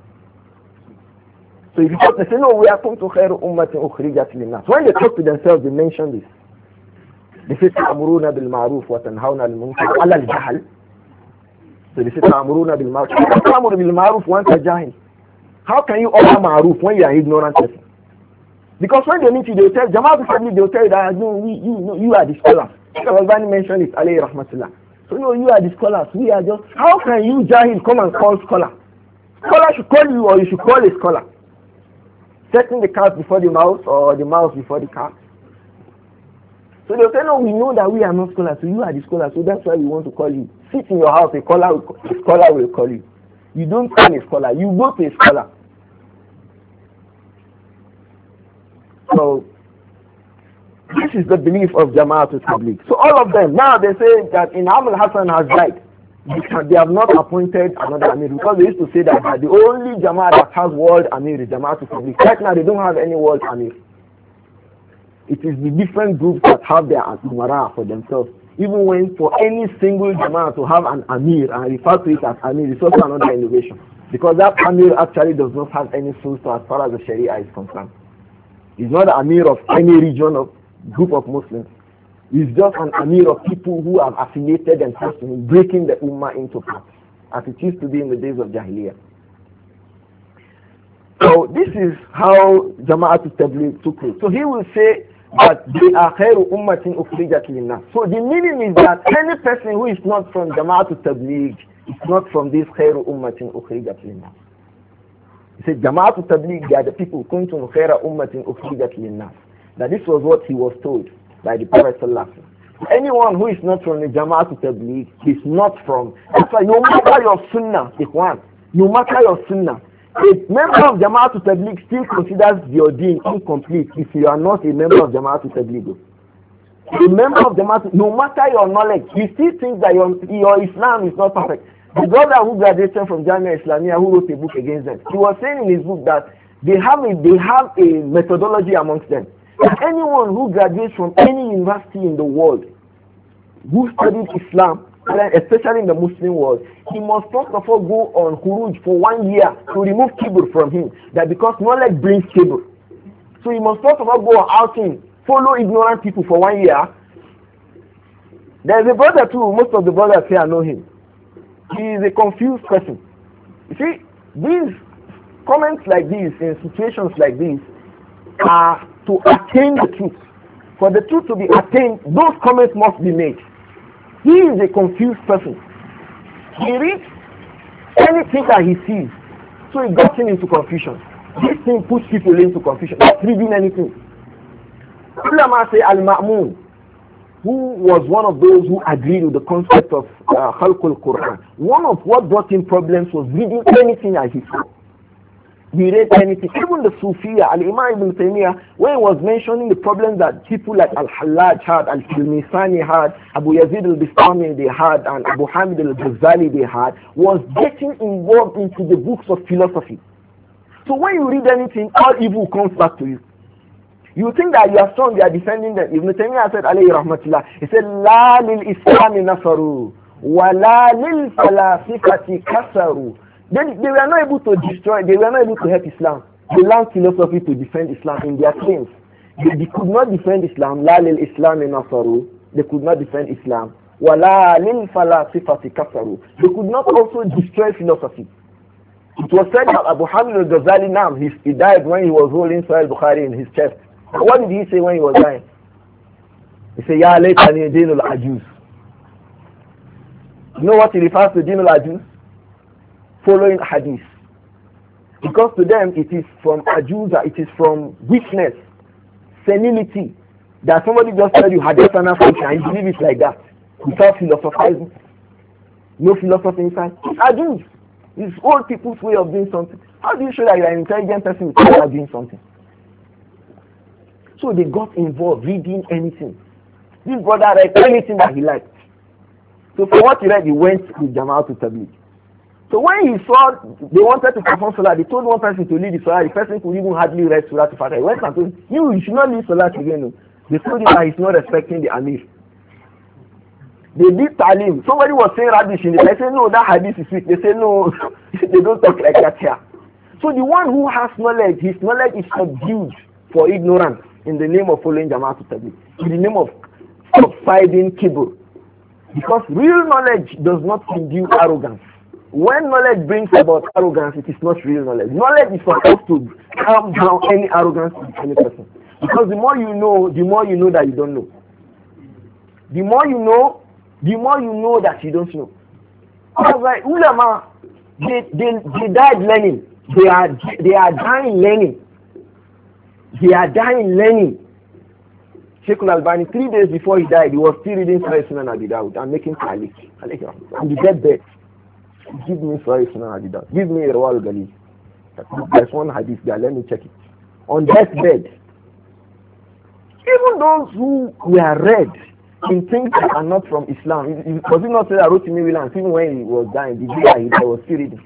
So if you talk, they say, no, we are kuntum khayra ummatin ukhrijat linnas. When they talk to themselves, they mention this. They say, ta'amuruna bil ma'ruf wa tanhawna al munkar ala al-jahl. So they say, ta'amuruna bil ma'ruf. Ta'amur bil ma'ruf wa anta jahil. How can you order ma'ruf when you are ignorant person? Because when they meet you, they will tell Jama'at al-Tabligh, they will tell you that no, we, you, no, you are the scholars. Al-Albani mentioned it, alayhi rahmatullah. So no, you are the scholars. We are just. How can you Jahil come and call scholar? Scholar should call you, or you should call a scholar. Setting the cat before the mouse, or the mouse before the cat. So they will say, no, we know that we are not scholars, so you are the scholar, so that's why we want to call you. Sit in your house, a scholar will, a scholar will call you. You don't call a scholar, you go to a scholar. So, this is the belief of Jama'at al-Tabligh. So all of them, now they say that in Amul Hassan has died. They, can, they have not appointed another Amir because they used to say that, that the only Jama'at that has world Amir is Jama'at al-Tabligh. Right now they don't have any world Amir. It is the different groups that have their Umara for themselves. Even when for any single Jama'at to have an Amir and refer to it as Amir is also another innovation. Because that Amir actually does not have any sultan as far as the Sharia is concerned. He's not the Amir of any region or group of Muslims. He's just an Amir of people who have affiliated themselves to him, breaking the Ummah into parts, as it used to be in the days of Jahiliyyah. So this is how Jama'at al-Tabligh took it. So he will say that they are khairu ummatin ukhrijat lin-nas. So the meaning is that any person who is not from Jama'at al-Tabligh is not from this khairu ummatin ukhrijat lin-nas. He said Jama'at al-Tabligh, they are the people kuntum khaira ummatin ukhrijat lin-nas. That this was what he was told by the Prophet sallallahu alaihi wasallam. Anyone who is not from the Jama'at al-Tabligh is not from. That's why no matter your sunnah, ikhwan, no matter your sunnah, a member of Jama'at al-Tabligh still considers your deen incomplete if you are not a member of Jama'at al-Tabligh. A member of Jama'at, no matter your knowledge, he still thinks that your, your Islam is not perfect. The brother who graduated from Jamia Islamia who wrote a book against them, he was saying in his book that they have a, they have a methodology amongst them. That anyone who graduates from any university in the world who studied Islam, especially in the Muslim world, he must first of all go on khuruj for one year to remove kibr from him. That because knowledge brings kibr. So he must first of all go on outing, follow ignorant people for one year. There is a brother too, most of the brothers here know him. He is a confused person. You see, these comments like these, in situations like these, are to attain the truth. For the truth to be attained, those comments must be made. He is a confused person. He reads anything that he sees, so it got him into confusion. This thing puts people into confusion, not reading anything. Ulama say Al-Ma'mun, who was one of those who agreed with the concept of uh, Khalqul Quran. One of what brought him problems was reading anything that he saw. He read anything. Even the Sufiya, Al-Imam Ibn Taymiyyah, when he was mentioning the problems that people like Al-Hallaj had, Al-Tilmisani had, Abu Yazid al-Bistami they had, and Abu Hamid al-Ghazali they had, was getting involved into the books of philosophy. So when you read anything, all evil comes back to you. You think that you are strong, you are defending them. Ibn Taymiyyah said, alayhi rahmatullah, he said, La lil Islami nasaru, wa la lil falasifati kasaru. They, they were not able to destroy, they were not able to help Islam. They learned philosophy to defend Islam in their claims. They, they could not defend Islam. La lil Islami nasaru. They could not defend Islam. Wa la lil falasifati kasaru. They could not also destroy philosophy. It was said that Abu Hamid al-Ghazali now, he, he died when he was holding Sahih Bukhari in his chest. What did he say when he was dying? He said, Ya laytani din al-ajuz. You know what he refers to din al-ajuz? Following hadith. Because to them it is from ajuza, it is from weakness, senility, that somebody just tell you hadithana function and you believe it like that, without philosophizing. No philosophy inside. It's ajuz. It's old people's way of doing something. How do you show that you are an intelligent person without doing something? So they got involved reading anything. This brother read anything that he liked. So for what he read, he went with Jama'at al-Tabligh. So when he saw they wanted to perform salah, they told one person to lead the salah. The person could even hardly read Surah Al-Fatiha. He went and told him, you, you should not lead salah again. They told him that he's not respecting the Amir. They did talim. Somebody was saying rubbish in it. I said, no, that hadith is weak. They said, no, they don't talk like that here. So the one who has knowledge, his knowledge is subdued for ignorance in the name of following Jama'at al-Tabligh, in the name of subsiding kibur. Because real knowledge does not induce arrogance. When knowledge brings about arrogance, it is not real knowledge. Knowledge is supposed to calm down any arrogance in any person. Because the more you know, the more you know that you don't know. The more you know, the more you know that you don't know. Because like ulama, they, they, they died learning. They are, they are dying learning. They are dying learning. Sheikh Al-Albani, three days before he died, he was still reading Sahih Sunan Abi Dawud and making talik. On the deathbed. Give me Sahih Sunan Abi Dawud. Give me Rawal Gali. There's one hadith there, let me check it. On deathbed. Even those who were read, in things that are not from Islam. It, it, was it not said that Rotimi Williams, even when he was dying, the day he was still reading?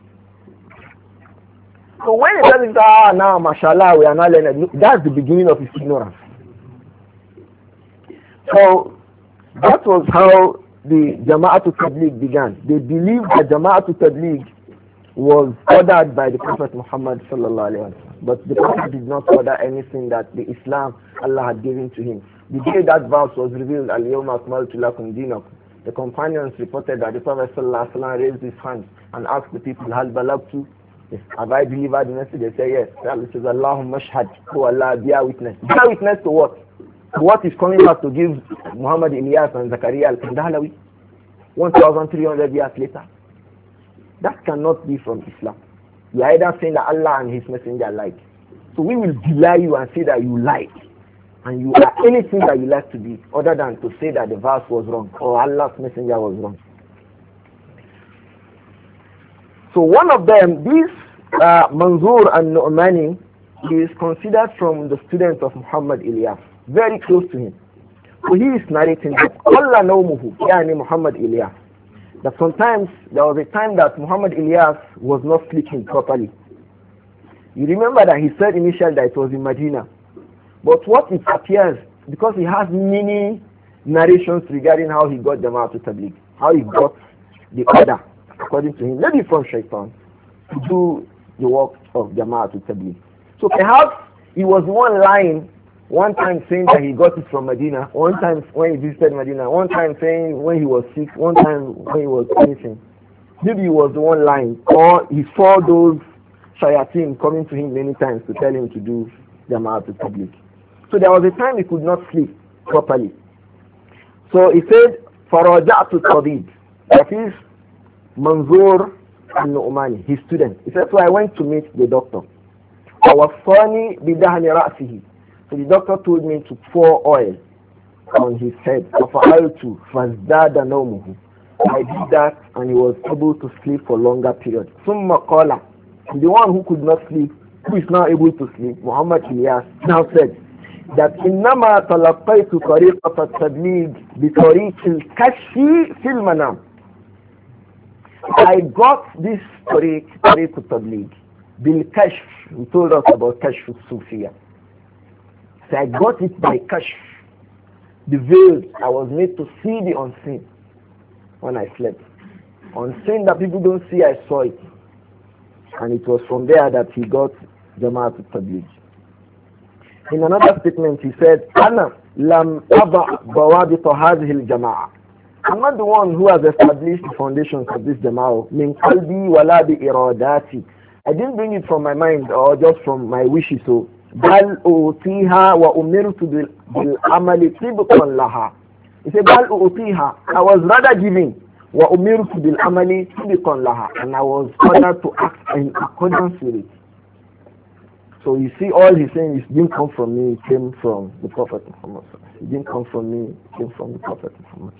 So when he says, ah, now, mashallah, we are not learning, that's the beginning of his ignorance. So that was how the Jama'atul Tabligh began. They believed that Jama'atul Tabligh was ordered by the Prophet Muhammad sallallahu alaihi wasallam, but the Prophet did not order anything that the Islam Allah had given to him. The day that verse was revealed, Al-Yawma Akmaltu Lakum Dinakum, the companions reported that the Prophet sallallahu alaihi wasallam raised his hands and asked the people, Hal balagtu? Have I delivered the message? They say yes. Allah says, Allahumma shahad, oh Allah, bear witness. Bear witness to what? What is coming back to give Muhammad Ilyas and Zakaria al-Kandalawi one thousand three hundred years later? That cannot be from Islam. You are either saying that Allah and His Messenger lied. So we will belie you and say that you lied. And you are anything that you like to be, other than to say that the verse was wrong or Allah's Messenger was wrong. So one of them, this uh, Manzur al-Nu'mani, is considered from the students of Muhammad Ilyas, very close to him. So he is narrating that Allah nawmuhu, yani Muhammad Ilyas, that sometimes there was a time that Muhammad Ilyas was not sleeping properly. You remember that he said initially that it was in Medina. But what it appears, because he has many narrations regarding how he got Jama'atul Tabligh, how he got the order, according to him, maybe from Shaitan, to do the work of Jama'atul Tabligh. So perhaps he was one lying, one time saying that he got it from Medina, one time when he visited Medina, one time saying when he was sick, one time when he was anything. Maybe he was the one lying, or he saw those shayateen coming to him many times to tell him to do Jama'atul Tabligh. So there was a time he could not sleep properly. So he said, فَرَجَعْتُ الطَّبِيبِ, that is Manzur al-Nu'mani, his student. He said, so I went to meet the doctor. وَوَصَّانِي بِدَهْنِ رَأْسِهِ. So the doctor told me to pour oil on his head. فَفَعَلْتُ فَازْدَادَ نَوْمُهُ. I did that and he was able to sleep for longer periods. ثُمَّ قَالَ, the one who could not sleep, who is now able to sleep, Muhammad Ilyas, now said that إِنَّمَا تَلَقَّيْتُ طَرِيقَةَ التَّبْلِيغِ بِطَرِيقِ الْكَشْفِ فِي الْمَنَامِ. I got this tariq, tariq al-tabligh, bil kashf. He told us about kashf al-Sufiya. So I got it by kashf. The veil, I was made to see the unseen when I slept. Unseen that people don't see, I saw it. And it was from there that he got Jama'at al-Tabligh. In another statement he said, Ana lam aba bawabita hadhihi al-jama'a. I'm not the one who has established the foundations of this Jama'ah. Min qalbi wala bi iradati. I didn't bring it from my mind or just from my wishes. So, bal utiha wa umirtu bil amali tibqan laha. He said, bal utiha. I was rather giving wa umirtu bil amali tibqan laha, and I was ordered to act in accordance with it. So you see, all he's saying is, didn't come from me, it came from the Prophet Muhammad. It didn't come from me, it came from the Prophet Muhammad.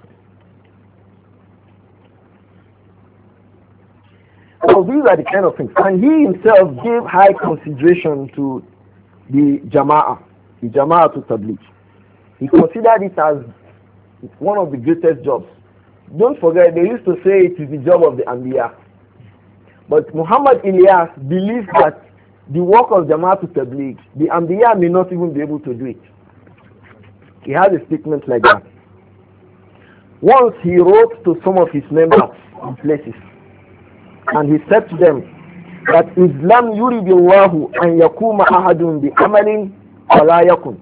So these are the kind of things. And he himself gave high consideration to the Jama'ah, the Jama'ah to Tabligh. He considered it as one of the greatest jobs. Don't forget, they used to say it is the job of the Anbiya. But Muhammad Ilyas believes that the work of Jama'ah to Tabligh, the Anbiya may not even be able to do it. He has a statement like that. Once he wrote to some of his members in places, and he said to them that Islam yuridillahu an yakuma ahadun bi amalin wala yakun.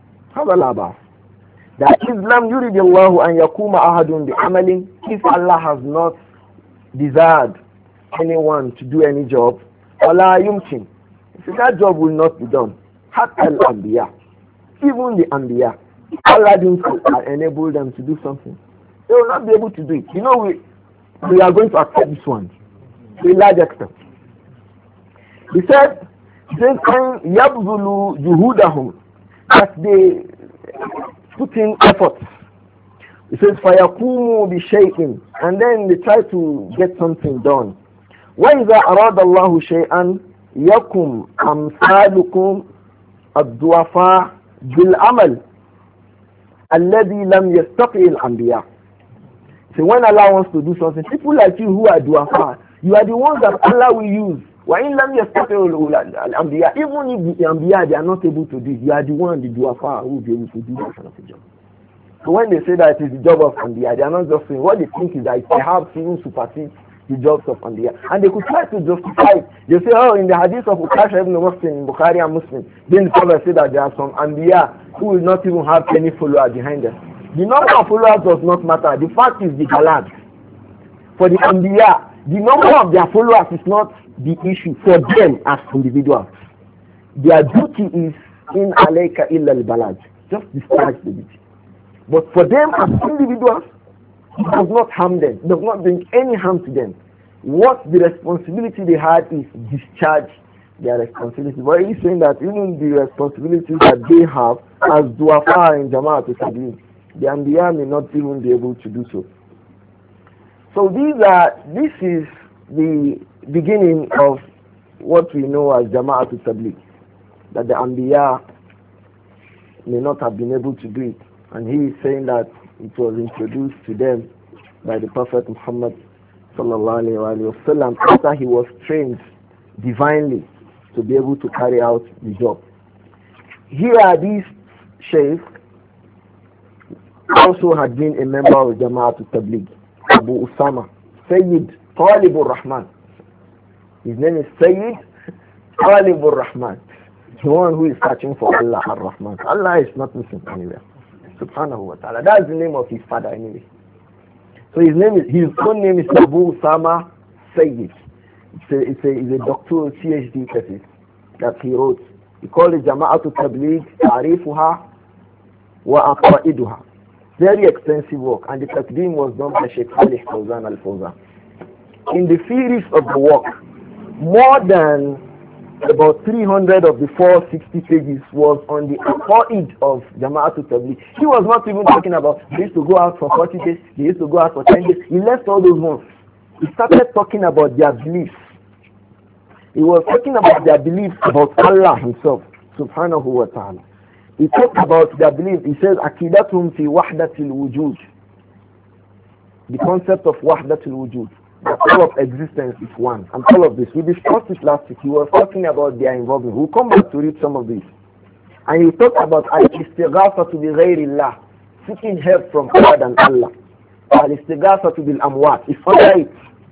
That Islam yuridillahu an yakuma ahadun bi amalin, if Allah has not desired anyone to do any job, wala yumkin, so that job will not be done. Hatta al-anbiya, even the anbiya, Allah didn't enable them to do something. They will not be able to do it. You know, we we are going to accept this one to a large extent. He said, yabzulu juhudahum, that they put in effort. He says, fayakumu bi shay'in, and then they try to get something done. Wa idha arada Allahu shay'an yakum amsalukum ad-du'afa bil amal. الذي لم يستطع الأنبياء. So when Allah wants to do something, people like you who are duafa, you are the ones that Allah will use. وَإِنْ لَمْ يَسْتَطِعُوا الْأَنْبِيَاء. Even if the Anbiya, they are not able to do it, you are the one, the duafa, who will be able to do that kind of a job. So when they say that it is the job of Anbiya, they are not just saying, what they think is that it perhaps even supersedes the jobs of Anbiya. And they could try to justify it. They say, oh, in the hadith of Ukash ibn Muslim, in Bukhari and Muslim, then the Prophet said that there are some Anbiya who will not even have any follower behind them. The number of followers does not matter. The fact is the galad. For the Anbiya, the number of their followers is not the issue for them as individuals. Their duty is in alayka illa al-balad. Just discharge the duty. But for them as individuals, it does not harm them. It does not bring any harm to them. What the responsibility they had is discharge their responsibility. But he's saying that even the responsibilities that they have as duafa in Jama'at al-Tabligh, the Anbiya may not even be able to do so. So these are, this is the beginning of what we know as Jama'at al-Tabligh, that the Anbiya may not have been able to do it. And he is saying that it was introduced to them by the Prophet Muhammad sallallahu alaihi wasallam after he was trained divinely to be able to carry out the job. Here are these sheikhs also had been a member of Jama'at al-Tabligh, Abu Usama, Sayyid Talibur Rahman. His name is Sayyid Talibur Rahman, the one who is searching for Allah ar-Rahman. Allah is not missing anywhere. Subhanahu wa ta'ala. That's the name of his father anyway. So his name is, his own name is Abu Usama Sayyid. It's a, it's a, it's a doctoral P H D thesis that he wrote. He called it Jama'at al-Tabligh, Ta'rifuha wa Aqaiduha. Very extensive work, and the taqdeem was done by Sheikh Salih Fawzan al-Fawzan. In the series of the work, more than about three hundred of the four hundred sixty pages was on the aqaid of Jama'at al-Tabligh. He was not even talking about they used to go out for forty days, they used to go out for ten days. He left all those ones. He started talking about their beliefs. He was talking about their beliefs about Allah himself, subhanahu wa ta'ala. He talked about their belief. He says, Akidatum fi wahdatil wujud. The concept of wahdatil wujud. The all of existence is one. And all of this. We discussed it last week. He was talking about their involvement. We'll come back to read some of this. And he talked about al-istighatha to bi ghayrillah, seeking help from other than Allah. Al-istighatha to bil amwat. It's under it.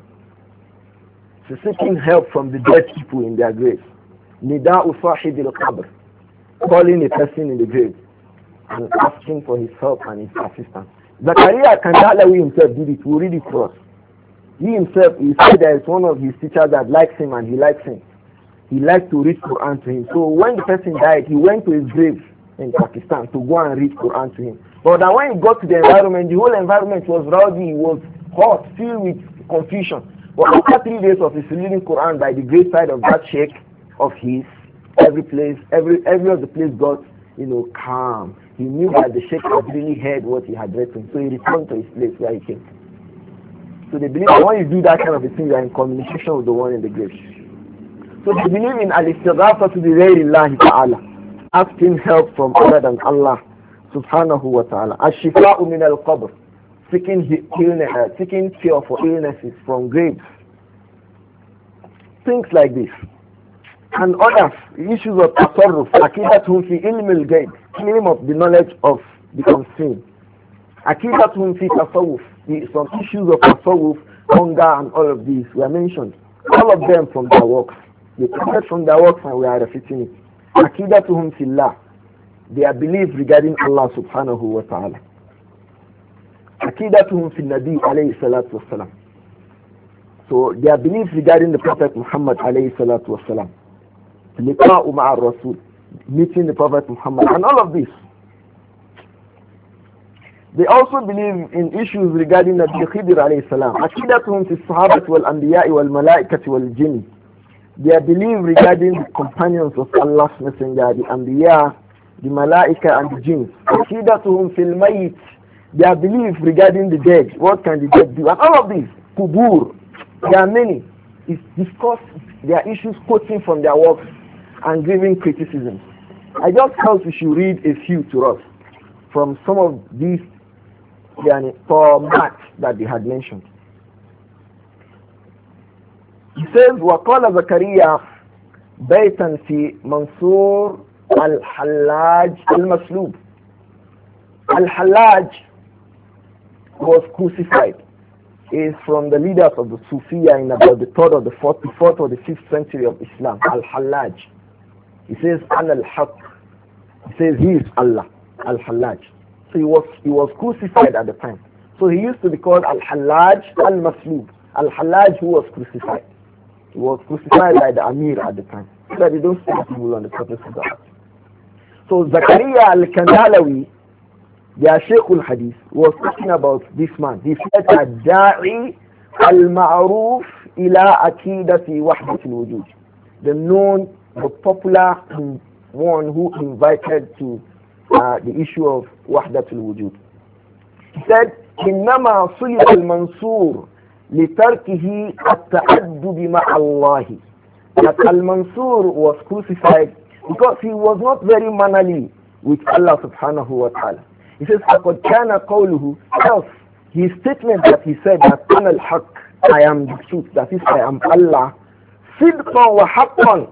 So seeking help from the dead people in their graves. Nida'u sahib al-qabr. Calling a person in the grave and asking for his help and his assistance. Zakaria Kandalawi himself did it. We'll read it for us. He himself, he said there is one of his teachers that likes him and he likes him. He liked to read Quran to him. So when the person died, he went to his grave in Pakistan to go and read Quran to him. But then when he got to the environment, the whole environment was rowdy, was hot, filled with confusion. But after three days of his reading Quran by the graveside of that sheikh of his, every place, every every of the place got, you know, calm. He knew that the sheikh had really heard what he had written, so he returned to his place where he came. So they believe that when you do that kind of a thing, you are in communication with the one in the grave. So they believe in al-istighatha to the ghayrillahi ta'ala, asking help from other than Allah subhanahu wa ta'ala. Ash-shifa'u min al-qabr, seeking illness, uh, seeking cure for illnesses from graves. Things like this. And others, issues of tasarruf, akidatuhum fi ilm al-ghaib, claim of the knowledge of the unseen. Akidatuhum fi tasawwuf, some issues of tasawwuf, hunger and all of these were mentioned. All of them from their works. They quoted from their works and we are repeating it. Akidatuhum fillah, their belief regarding Allah subhanahu wa ta'ala. Akidatuhum fi nabi alayhi salatu wasalam. So their belief regarding the Prophet Muhammad alayhi salatu wasalam. Liqa'u ma'a Rasul, meeting the Prophet Muhammad, and all of this. They also believe in issues regarding Nabi Khidir alayhi salam. Akidatuhum fi sahabati wal anbiya'i wal malaikati wal jinn. Their belief regarding the companions of Allah's messenger, the anbiya, the malaika and the jinn. Akidatuhum fil mayit. Their belief regarding the dead. What can the dead do? And all of these. Kubur. There are many. It's discussed their issues quoting from their works and giving criticism. I just felt we should read a few to us. from some of these yani, format that they had mentioned. He says, وقال زكريا بيتا في منصور الحلاج المسلوب. Al-Hallaj was crucified. He is from the leaders of the Sufiya in about the third or the fourth, the fourth or the fifth century of Islam. Al-Hallaj. He says, Ana al-Haq. He says, he is Allah. Al-Hallaj. So he was, he was crucified at the time. So he used to be called Al-Hallaj al-Maslub. Al-Hallaj who was crucified. He was crucified by the Amir at the time. So that they don't see people on the surface of the earth. So Zakaria al-Kandalawi, their Shaykh al-Hadith, was talking about this man. He said, Ad-Da'i al-Ma'ruf ila akidati wahdat al-wujud. The known, the popular one who invited to uh, the issue of wahdat al-wujud. He said, إنما صلب المنصور لتركه التأدب مع الله. That Al-Mansur was crucified because he was not very mannerly with Allah subhanahu wa ta'ala. He says, فَقَدْ كَانَ قَوْلُهُ. Else, his statement that he said that أَنَا الْحَقِّ, I am the truth, that is, I am Allah, صِدْقًا وَحَقًّا.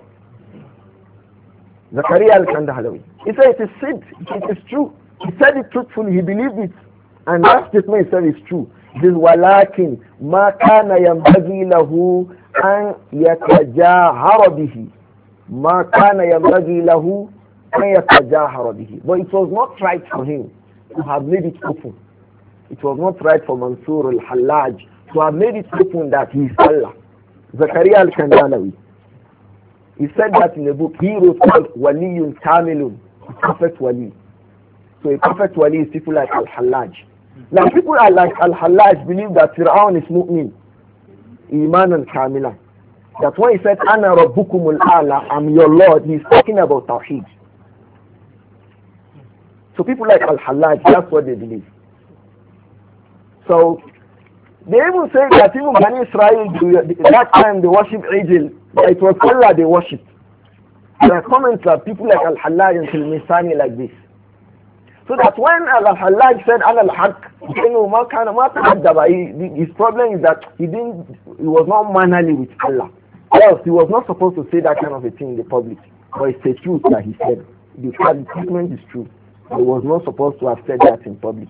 Zakaria al-Kandahalawi. He said it is sid, it is true. He said it truthfully, he believed it. And that statement he said is true. This is وَلَكِنْ مَا كَانَ يَنْبَغِي لَهُ أَنْ يَتَجَاهَرَ بِهِ مَا كَانَ يَنْبَغِي لَهُ أَنْ يَتَجَاهَرَ بِهِ. But it was not right for him to have made it open. It was not right for Mansur al-Hallaj to have made it open that he is Allah. Zakaria al-Kandalawi. He said that in a book he wrote called Waliyun Kamilun, a perfect wali. So a perfect wali is people like al-Hallaj. Now people are like al-Hallaj believe that Fir'aun is mu'min, Iman al-Kamila. That when he said, Ana Rabbukum al-A'la, I'm your Lord, he's talking about Tawheed. So people like al-Hallaj, that's what they believe. So they even say that even Bani Israel, that time they worship Ijil, it was Allah they worshipped. There are comments that people like al-Hallaj and Tilmisani like this. So that when al-Hallaj said al-Haq, his problem is that he didn't, he was not mannerly with Allah. Else he was not supposed to say that kind of a thing in the public. But it's the truth that he said. The statement is true. He was not supposed to have said that in public.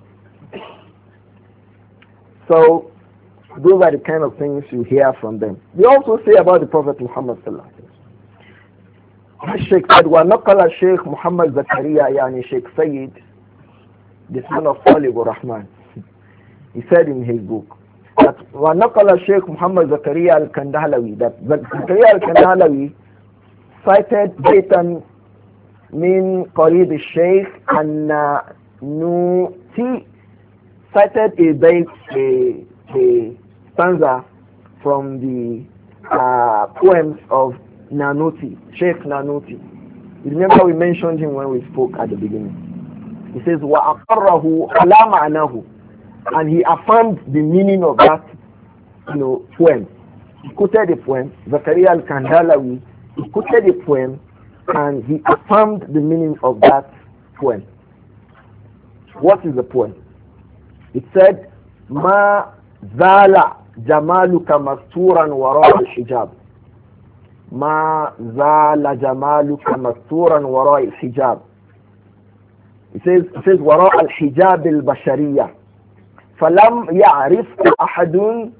So those are the kind of things you hear from them. They also say about the Prophet Muhammad sallallahu alaihi wasallam. Sheikh said, وَنَقَلَ Sheikh Muhammad Zakaria, yani Sheikh Sayyid, the son of Talib Rahman. He said in his book that وَنَقَلَ Sheikh Muhammad Zakaria al-Kandahalawi, that Zakaria al-Kandahalawi cited Baytan min Qarib al-Sheikh an-Nanuti, cited a bayt, a, a stanza from the uh, poems of Nanuti, Sheikh Nanuti. You remember we mentioned him when we spoke at the beginning. He says, وَأَقَرَّهُ عَلَى مَعْنَهُ, and he affirmed the meaning of that, you know, poem. He quoted a poem, Zakaria al-Kandalawi, he quoted a poem, and he affirmed the meaning of that poem. What is the poem? It said, مَا زَالَ جَمَالُكَ مَسْتُورًا وَرَاءَ الْحِجَابِ ما زال جمالك مستورا وراء الحجاب. It says, it says وراء الحجاب البشرية فلم يعرفك أحد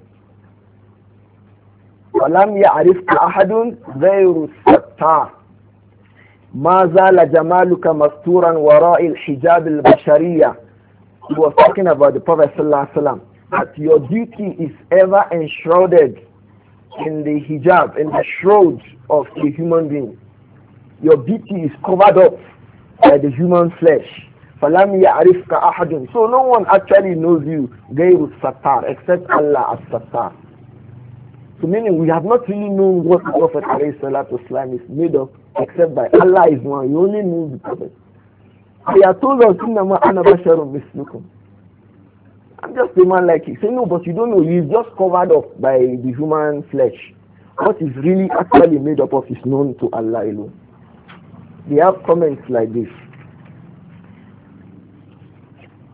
فلم يعرفك أحد غير الستار. ما زال جمالك مستورا وراء الحجاب البشرية. He was talking about the Prophet sallallahu alaihi wasallam, that your beauty is ever enshrouded in the hijab, in the shroud of a human being. Your beauty is covered up by the human flesh. فَلَمْ يَعْرِفْكَ أَحَدٌ. So no one actually knows you, غَيْرُ السَّتَّارِ, except Allah as-Sattar. So meaning we have not really known what the Prophet ﷺ is made of, except by Allah is one. You only know the Prophet. He had told us, إِنَّمَا أَنَا بَشَرٌ مِثْلُكُمْ. I'm just a man like you. Say no, but you don't know. He's just covered up by the human flesh. What is really actually made up of is known to Allah alone. They have comments like this.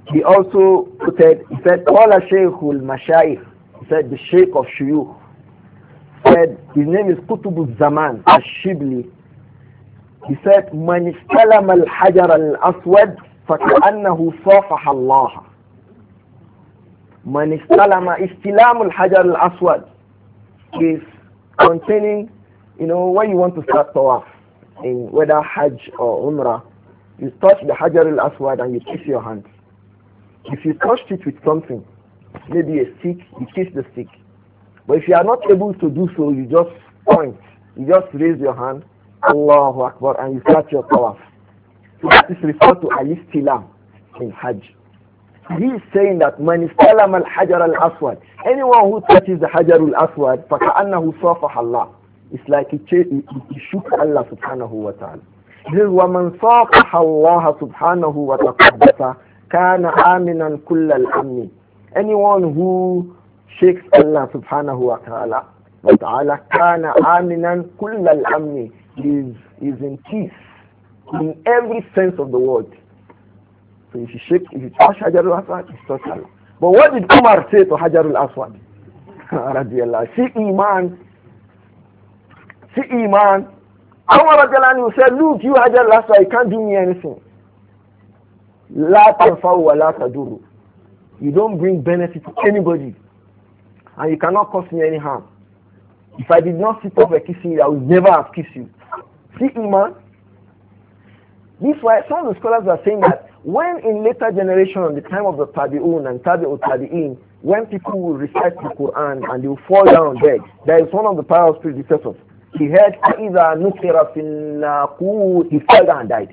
He also quoted, he said, Qala Shaykhul Mashayikh, he said, the Shaykh of Shuyukh, said, his name is Qutub Zaman Ash-Shibli. He said, Man istalam al-hajar al-aswad فكأنه صافح الله. Man istalama istilam al-hajar al-aswad is containing, you know, when you want to start tawaf, in whether Hajj or Umrah, you touch the Hajar al-Aswad and you kiss your hand. If you touched it with something, maybe a stick, you kiss the stick. But if you are not able to do so, you just point. You just raise your hand, Allahu Akbar, and you start your tawaf. So that is referred to al-istilam in Hajj. He is saying that man istalam al-hajar al-aswad, anyone who touches the Hajar al-Aswad, فَكَأَنَّهُ صَافَحَ اللَّهِ, it's like he, he, he shook Allah subhanahu wa ta'ala. He says, وَمَنْ صَافَحَ اللَّهَ سُبْحَانَهُ وَتَقَدَّسَ كَانَ آمِنًا كُلَّ الْأَمْنِ. Anyone who shakes Allah subhanahu wa ta'ala, wa ta'ala كَانَ آمِنًا كُلَّ الْأَمْنِ, is, is in peace in every sense of the word. So if you shake, if you touch Hajar al-Aswad, it's touch Allah. But what did Umar say to Hajar al-Aswad? See Iman, see Iman. Umar radiallahu said, look, you Hajar al-Aswad, you can't do me anything. La tanfa'u wa la taduru. You don't bring benefit to anybody. And you cannot cause me any harm. If I did not sit up and kiss you, I would never have kissed you. See Iman? This is why some of the scholars are saying that when in later generation, in the time of the Tabi'un and Tabi'ut Tabi'in, when people will recite the Quran and they will fall down dead, there is one of the pious predecessors. He heard, إِذَا نُكِرَ فِي النَّاقُورِ, he fell down and died.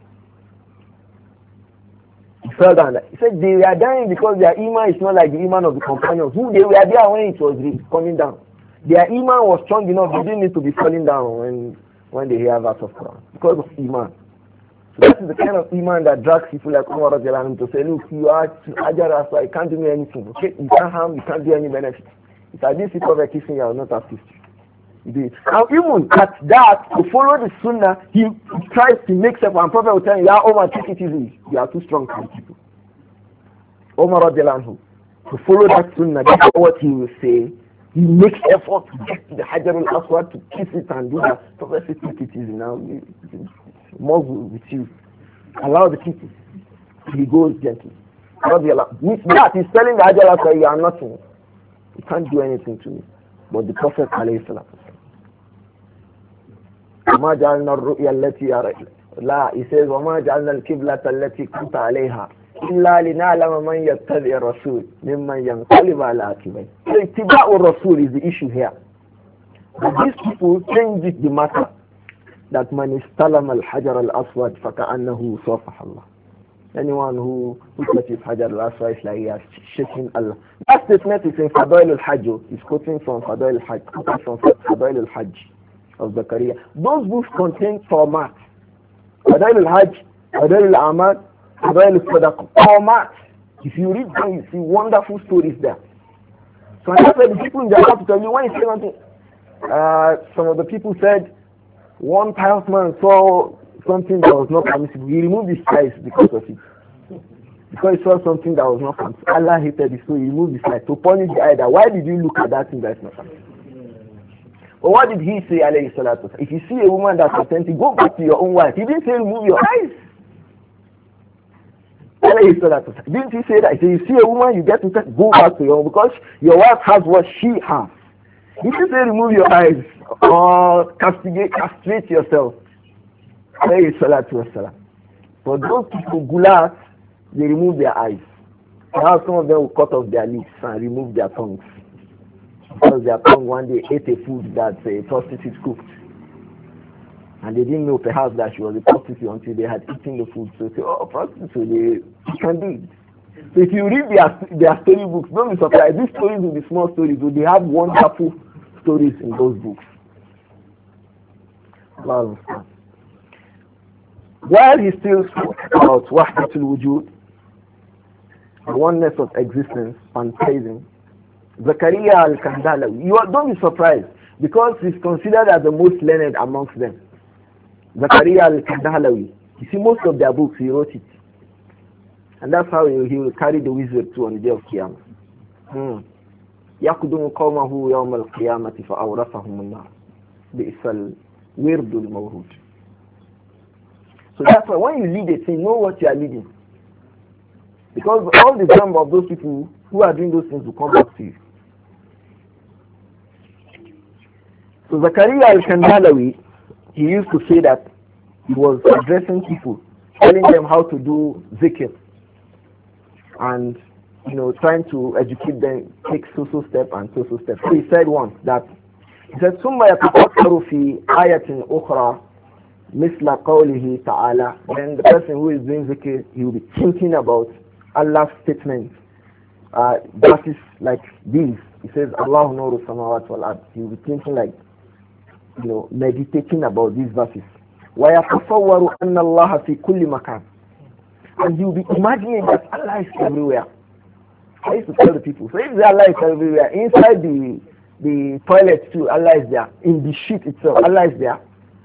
He fell down and died. He said they were dying because their iman is not like the iman of the companions, who they were there when it was coming down. Their iman was strong enough, they didn't need to be falling down when, when they hear verse of Quran, because of iman. So that is the kind of iman that drags people like Umar radiallahu anhu to say, look, you are Hajar al-Aswad, you can't do me anything. Okay, you can't harm, you can't do any benefit. If I didn't sit over kissing you, I will not have kissed you. You do it. Now even at that, to follow the sunnah, he tries to make sense, and Prophet will tell you, yeah, Omar, take it easy. You are too strong for people. Omar radiallahu anhu, to follow that sunnah, that's what he will say. He makes effort to get to the Hajar al-Aswad to kiss it and do that. Prophet says, take it easy now. More with you. Allow the people. He goes gently. With that, he's telling the Hajar al-Aswad, you are nothing. You can't do anything to me. But the Prophet alayhi salatu وما جعلنا الرؤيا التي أرى لا he says وما جعلنا القبلة التي كنت عليها إلا لنعلم من يتبع الرسول ممن ينقلب على عقبيه. So اتباع الرسول is the issue here. But these people change it the matter that man istalam al-hajar al-aswad فكأنه صافح الله. Anyone who, who touches Hajar al-Aswad is like he has shaken Allah. That statement is in Fadail al-Hajj. It's quoting from Fadail al-Hajj, quoting from Fadail al-Hajj of Zakaria. Those books contain format. Fadail al-Hajj, Fadail al-Amal, Fadail al-Sadaqah. Format. If you read them, you see wonderful stories there. So I said the people in the house to tell you, when you say something, uh, some of the people said, one pious man saw something that was not permissible. He removed his eyes because of it. Because he saw something that was not permissible. Allah hated it, so he removed his eyes to punish the eye. That why did you look at that thing that's not permissible? But what did he say, alayhi salatu? If you see a woman that's authentic, go back to your own wife. He didn't say remove your eyes. Alayhi salatu. Didn't he say that? He said, you see a woman, you get to go back to your own, because your wife has what she has. He didn't say remove your eyes or castigate, castrate yourself. Alayhi salatu wasalam. For those people, gulat, they remove their eyes. Now some of them will cut off their lips and remove their tongues. Because their tongue one day ate a food that a prostitute cooked. And they didn't know perhaps that she was a prostitute until they had eaten the food. So they say, oh, prostitute, they can do it. So if you read their, their story books, don't be surprised. These stories will be small stories, but they have wonderful stories in those books. Well, while he still spoke about wahdatul wujud, the oneness of existence and praising, Zakaria al-Kandalawi, you are, don't be surprised, because he's considered as the most learned amongst them. Zakaria al-Kandalawi, you see most of their books, he wrote it. And that's how he, he will carry the wizard too on the day of Qiyamah. يقدم قومه يوم القيامة فأورثهم النار بئس الورد المورود. So that's why when you lead a thing, know what you are leading. Because all the number of those people who are doing those things will come back to you. So Zakaria al-Kandalawi, he used to say that he was addressing people, telling them how to do zikr, and you know, trying to educate them, take so-so step and so-so step. So he said once that, he said, ثم يتفكر في آية أخرى مثل قوله تعالى. Then the person who is doing zikr, he will be thinking about Allah's statements, uh, verses like these. He says, Allahu nuru samawat wal ard. He will be thinking like, you know, meditating about these verses. ويتصور أن الله في كل مكان. And he will be imagining that Allah is everywhere. I used to tell the people, so if Allah is everywhere, inside the the toilet too, Allah is there. In the sheet itself, Allah is there.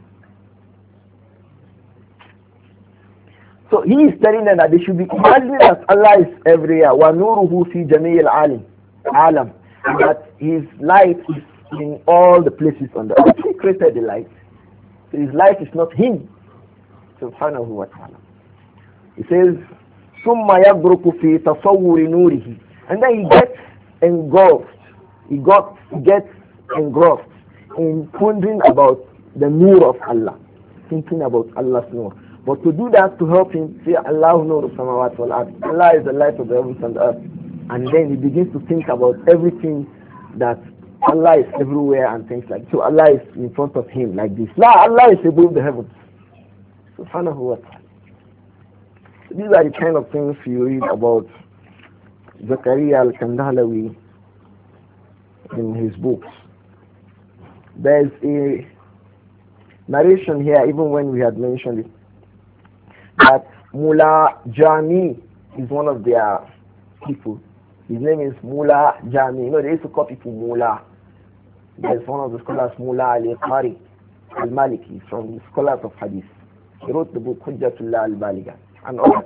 So he is telling them that they should be imagining that Allah is everywhere. وَنُورُهُ فِي جَمِيعِ الْعَالِمِ عَالَمِ. And that his light is in all the places on the earth. He created the light. So his light is not him. Subhanahu wa ta'ala. He says, ثُمَّ يَبْرُكُ فِي تَصَوُّرِ نُورِهِ. And then he gets engulfed. He got he gets engrossed in pondering about the nur of Allah, thinking about Allah's nur. But to do that, to help him, say Allah nur samawat wal ard. Allah is the light of the heavens and the earth. And then he begins to think about everything that Allah is everywhere and things like that. So Allah is in front of him like this. La, Allah is above the heavens. Subhanahu wa ta'ala. These are the kind of things you read about Zakaria al-Kandalawi in his books. There's a narration here, even when we had mentioned it, that Mullah Jami is one of their people. His name is Mullah Jami. You know, they used to call people Mullah. There's one of the scholars, Mullah al-Qari al-Maliki, from the scholars of Hadith. He wrote the book Hujjatullah al-Baliga and others.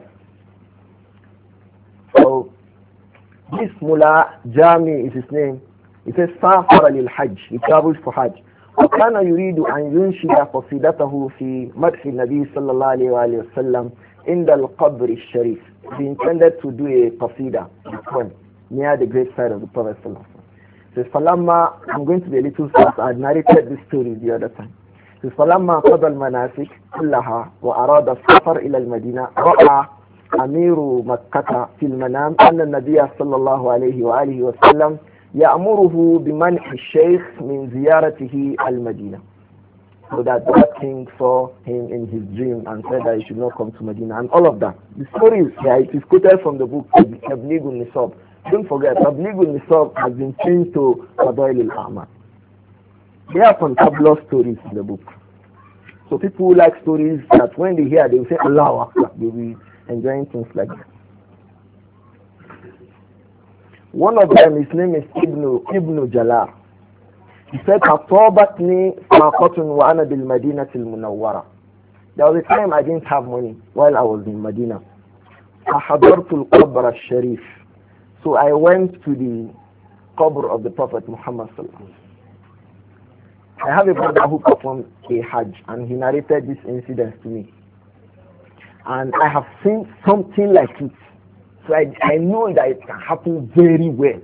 So this Mullah Jami is his name. He says Safar lil-Hajj. He travels for Hajj. وكان يريد أن ينشد قصيدته في مدح النبي صلى الله عليه وآله وسلم عند القبر الشريف. He intended to do a qasida, a poem, near the great side of the Prophet صلى الله عليه وسلم. He says فلما, I'm going to be a little fast. I narrated this story the other time. He says فلما قضى المناسك كلها وأراد السفر إلى المدينة رأى أمير مكة في المنام أن النبي صلى الله عليه وآله وسلم يأمره بمنع الشيخ من زيارته المدينة. So that that king saw him in his dream and said that he should not come to Medina and all of that. The story is here. It is quoted from the book Tabligh al-Nisab. Don't forget, Tabligh al-Nisab has been changed to Fadail al-A'mal. There are some fabulous stories in the book. So people who like stories that when they hear, they will say, Allahu Akbar. They will be enjoying things like that. One of them, his name is Ibn, Ibn Jalal. He said, أَصَابَتْنِي فَاقَةٌ وَأَنَا بِالْمَدِينَةِ الْمُنَوَّرَةِ. There was a time I didn't have money while I was in Medina. فَحَضَرْتُ الْقَبْرَ الشَّرِيفِ. So I went to the qabr of the Prophet Muhammad sallallahu alaihi wasallam. I have a brother who performed a Hajj and he narrated this incident to me. And I have seen something like it. So I, I know that it can happen very well.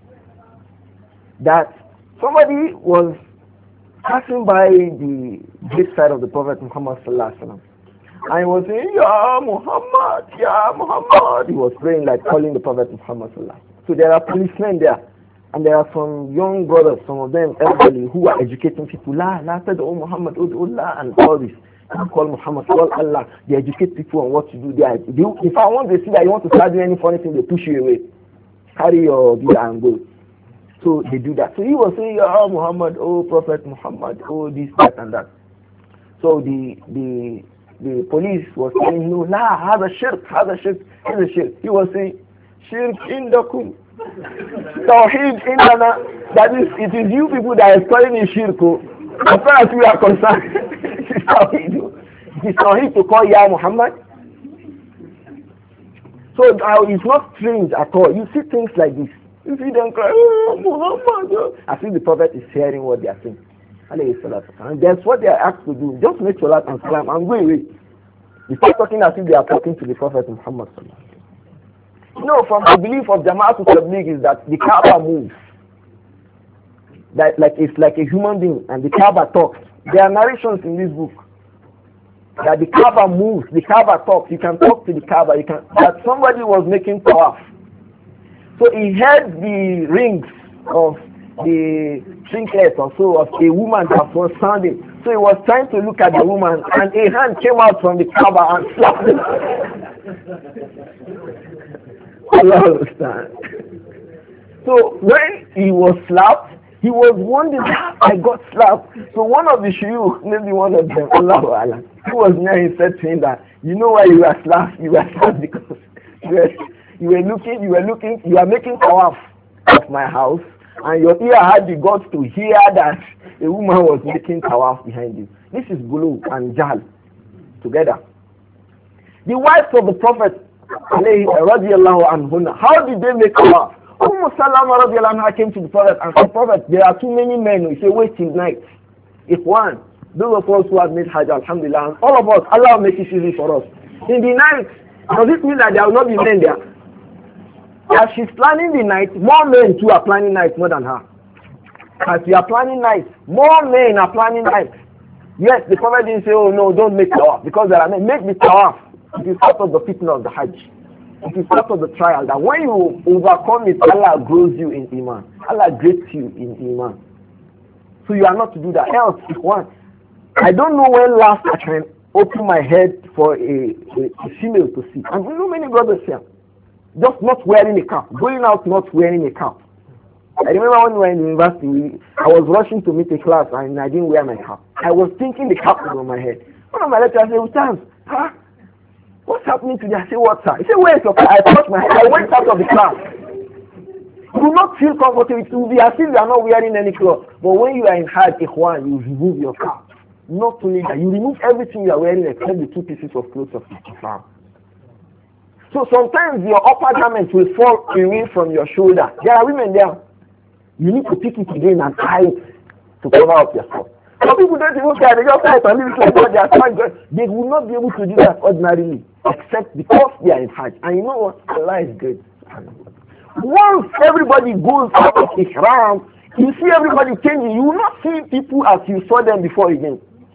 That somebody was passing by the great side of the Prophet Muhammad sallallahu alaihi wasallam, and he was saying, Ya Muhammad, Ya Muhammad. He was praying like calling the Prophet Muhammad sallallahu alaihi wasallam. So there are policemen there, and there are some young brothers, some of them elderly, who are educating people. La, la, oh Muhammad, oh Allah, and all this. You call Muhammad, call Allah. They educate people on what to do. They, are, they if I want to see that you want to start doing any funny thing, they push you away. Carry your gear and go. So they do that. So he was saying, oh Muhammad, oh Prophet Muhammad, oh this, that, and that. So the the the police was saying, no, la, have a shirk, have a shirk, have a shirk. He was saying, shirk indakum, tawheed indana. That is, it is you people that are calling me shirk. As far as we are concerned. It is tawheed to call Ya Muhammad. So So uh, it's not strange at all. You see things like this. You see them cry, oh, Muhammad. Oh. I think the Prophet is hearing what they are saying. And that's what they are asked to do. Just make salat and salam and go away. They start talking as if they are talking to the Prophet Muhammad. You know, from the belief of Jama'atul Tabligh is that the Kaaba moves. That like it's like a human being and the Kaaba talks. There are narrations in this book that the Kaaba moves, the Kaaba talks. You can talk to the Kaaba. You can. That somebody was making tawaf. So he heard the rings of the trinket or so of a woman that was sounding. So he was trying to look at the woman and a hand came out from the Kaaba and slapped him. Allah understand. So when he was slapped, he was wondering how I got slapped. So one of the shuyukh, maybe one of them, Allahu Alam, he was near him, said to him that, you know why you were slapped? You were slapped because you were, you were looking, you were looking, you are making tawaf of my house, and your ear had the guts to hear that a woman was making tawaf behind you. This is gulu and jahl together. The wives of the Prophet, radiallahu anhunna, how did they make tawaf? Umm Salama radiallahu anha came to the Prophet and said, Prophet, there are too many men. We say, wait till night. If one, those of us who have made Hajj, alhamdulillah, all of us, Allah will make it easy for us. In the night, does it mean that there will not be men there? As she's planning the night, more men too are planning night more than her. As we are planning night, more men are planning night. Yes, the Prophet didn't say, oh no, don't make tawaf, because there are men. Make the tawaf. It is part of the fitna of the Hajj. It is part of the trial that when you overcome it, Allah grows you in Iman. Allah grades you in Iman. So you are not to do that. Else, if one, I don't know when last I can open my head for a, a, a female to see. And you know many brothers here, just not wearing a cap, going out not wearing a cap. I remember when we were in university, we, I was rushing to meet a class and I didn't wear my cap. I was thinking the cap was on my head. One of my lecturers said, Ustaz, huh? What's happening today? I said, what, sir? He said, where is your car? I touched my head. I went out of the class. You will not feel comfortable. It will be as if you are not wearing any clothes. But when you are in Hajj, Ikhwan, you remove your cap. Not only that, you remove everything you are wearing except the two pieces of clothes of Islam. So sometimes your upper garment will fall away from your shoulder. There are women there. You need to pick it again and tie it to cover up yourself. Some people don't even care. They just tie it and leave it like that. They are trying to, they will not be able to do that ordinarily, except because they are in Hajj. And you know what? Allah is good. Once everybody goes out of Ihram, you see everybody changing. You will not see people as you saw them before again.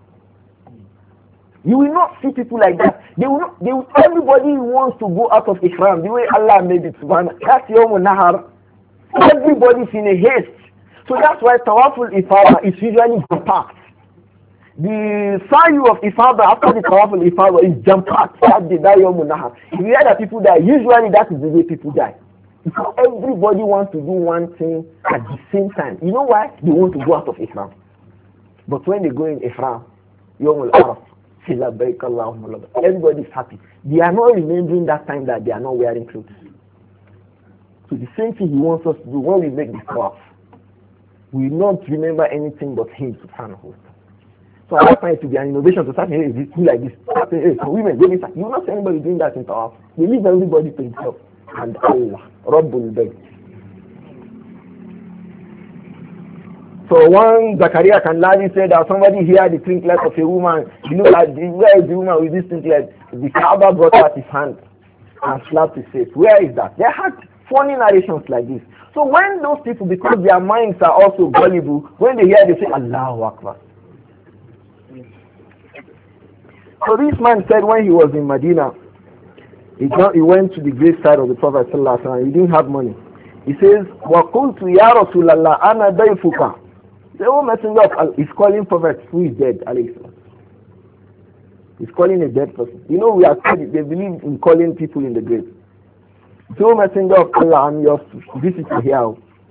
You will not see people like that. They will not, they will, everybody wants to go out of Ihram the way Allah made it. That's Yawm Nahar. Everybody's in a haste. So that's why Tawaful Ifada is usually jam-packed. The sayu of Ifada after the Tawaful Ifada is jam-packed. That day, that Yawm Nahar. If you hear that people die, usually that is the way people die. Because everybody wants to do one thing at the same time. You know why? They want to go out of Ihram. But when they go in Ihram, Yawm al-Araf, everybody is happy. They are not remembering that time that they are not wearing clothes. So the same thing he wants us to do when we make the tawaf. We will not remember anything but him, subhanahu wa ta'ala. So I find it to be an innovation to start saying, hey, this like this. Hey, so women, go inside. You will not see anybody doing that in tawaf. They leave everybody to himself. And Allah, Rabbul Bayt. So one Zakaria Kanlani said that somebody here the trinket of a woman. You know that the, where is the woman with this trinket? The Kaaba brought out his hand and slapped his face. Where is that? They had funny narrations like this. So when those people, because their minds are also gullible, when they hear, they say, Allahu Akbar. So this man said when he was in Medina, he, he went to the grave side of the Prophet sallallahu alaihi wasallam. He didn't have money. He says, وَقُلْتُ يَا رَسُولَ اللَّهِ أَنَا دَيْفُكَ. The old messenger of Allah is calling Prophet who is dead, alayhi salam. He's calling a dead person. You know, we are they believe in calling people in the grave. So messenger of Allah, I'm your visitor here.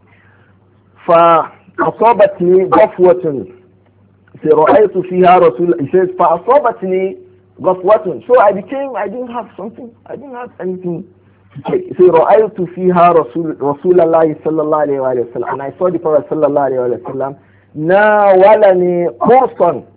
فَأَصَابَتْنِي غَفْوَةٌ. He says, فَأَصَابَتْنِي غَفْوَةٌ. So I became, I didn't have something, I didn't have anything to take. He said, رَأَيْتُ فِيهَا رَسُولَ اللَّهِ صَلَّى اللَّهُ عَلَيْهِ وَسَلَّمَ. And I saw the Prophet صلى الله عليه وسلم, نَاوَلَنِي قُرْصًا.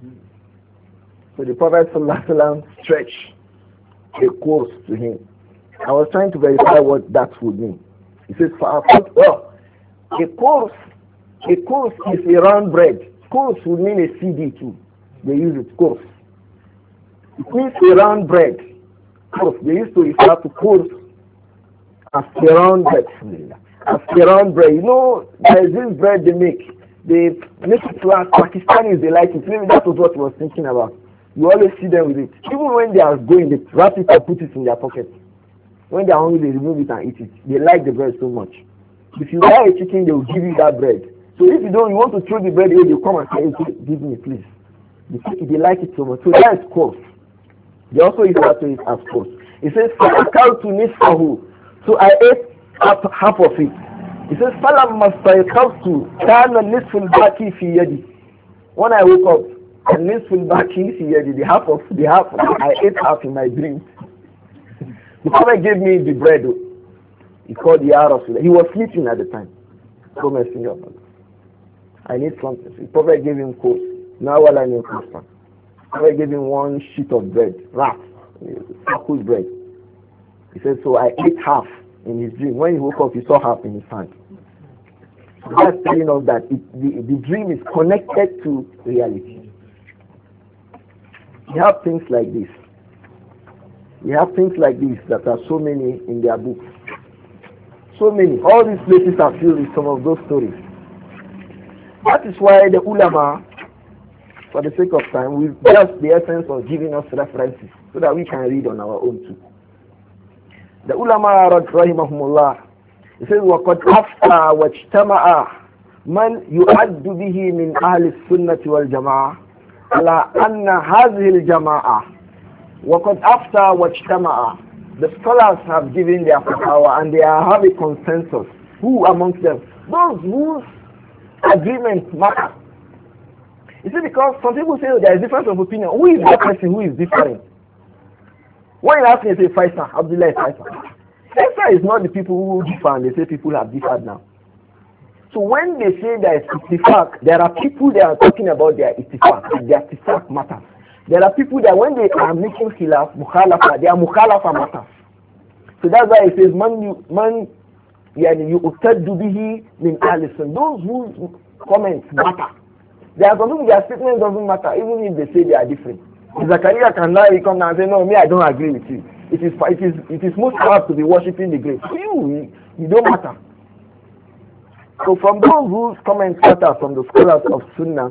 So the Prophet صلى الله عليه وسلم stretched a course to him. I was trying to verify what that would mean. He says, well, a course, a course is a round bread. Course would mean a C D too. They use it, course. It means a round bread. Course. They used to refer to course as a round bread. As a round bread. You know, there is this bread they make. They make it flat. Pakistanis, they like it. Maybe that was what he was thinking about. You always see them with it. Even when they are going, they wrap it and put it in their pocket. When they are hungry, they remove it and eat it. They like the bread so much. If you buy a chicken, they will give you that bread. So if you don't, you want to throw the bread away, they come and say, hey, give me, please. They take it, they like it so much. So that is course. They also refer to it as course. It says, فَأَكَلْتُ نِصْفَهُ. So I ate half, half of it. It says, فَلَمَّا اسْتَيْقَظْتُ كَانَ النِّصْفُ الْبَاقِي فِي يَدِي. When I woke up, and النِّصْفُ الْبَاقِي فِي يَدِي, the half of the half, I ate half in my dream. The Prophet gave me the bread. He called the Rasul. He was sleeping at the time. So messenger of Allah. I need something. The Prophet gave him course. Now while I need course. The Prophet gave him one sheet of bread, wrap, circle bread. He said, so I ate half in his dream. When he woke up, he saw half in his hand. So that's telling us that it, the, the dream is connected to reality. We have things like this. We have things like this that are so many in their books. So many. All these places are filled with some of those stories. That is why the ulama, for the sake of time, we've just the essence of giving us references so that we can read on our own too. The ulama rahimahumullah, it says وَقَدْ أَفْتَى وَاجْتَمَعَ مَنْ يُعَدُّ بِهِ مِنْ أَهْلِ السُنَّةِ وَالْجَمَاعَةِ عَلَى أَنَّ هَذِهِ الْجَمَاعَةِ وَقَدْ أَفْتَى وَاجْتَمَعَ. The scholars have given their fatwa and they have a consensus. Who amongst them? Those whose agreement matter. You see, because some people say oh, there is difference of opinion. Who is that person who is different? When you ask me, say Faisal, Abdullah is Faisal. Faisal is not the people who differ and they say people have differed now. So when they say there is ittifaq, there are people that are talking about their ittifaq. Their ittifaq matters. There are people that when they are making khilaf, mukhalafa, they are mukhalafa matters. So that's why it says, man, man, yani yu'taddu bihi min ahli sunnah. Those whose comments matter. There are some people, their statement doesn't matter, even if they say they are different. Zakaria can now come and say, no, me, I don't agree with you. It is, it is, it is most hard to be worshipping the grave. You, you don't matter. So from those whose comments matter, from the scholars of Sunnah,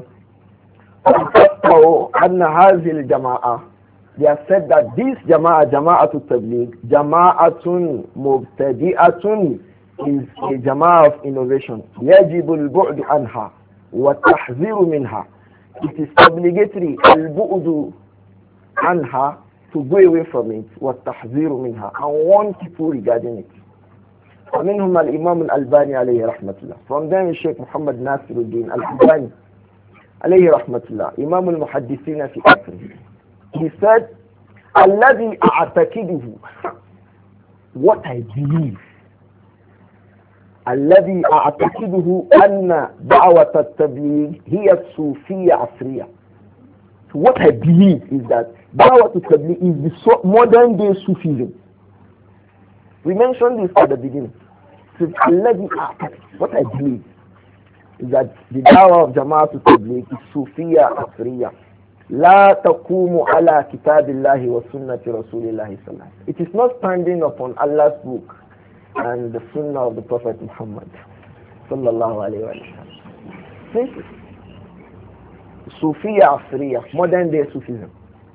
أن هذه الجماعة, they have said that this jama'ah, jama'atu tabligh, jama'atun mubtadi'atun, is a jama'ah of innovation. يجب البعد عنها والتحذير منها. It is obligatory البعد عنها, to go away from it, والتحذير منها, and warn people regarding it. ومنهم الإمام الألباني عليه رحمة الله. From them is Sheikh Muhammad Nasiruddin Al-Albani عليه رحمة الله, إمام المحدثين في عصره. He said, الذي أعتقده, what I believe, الذي أعتقده أن دعوة التبليغ هي الصوفية عصرية. So what I believe is that دعوة التبليغ is the modern day Sufism. We mentioned this at the beginning. So الذي أعتقد, what I believe is that the dawah of Jama'at al-Tabligh is Sufiya Asriya. La taqumu ala kitabillahi wa sunnati rasulillahi sallallahu. It is not standing upon Allah's book and the sunnah of the Prophet Muhammad sallallahu alayhi wa sallam. Simple. Sufiya Asriya, modern day Sufism.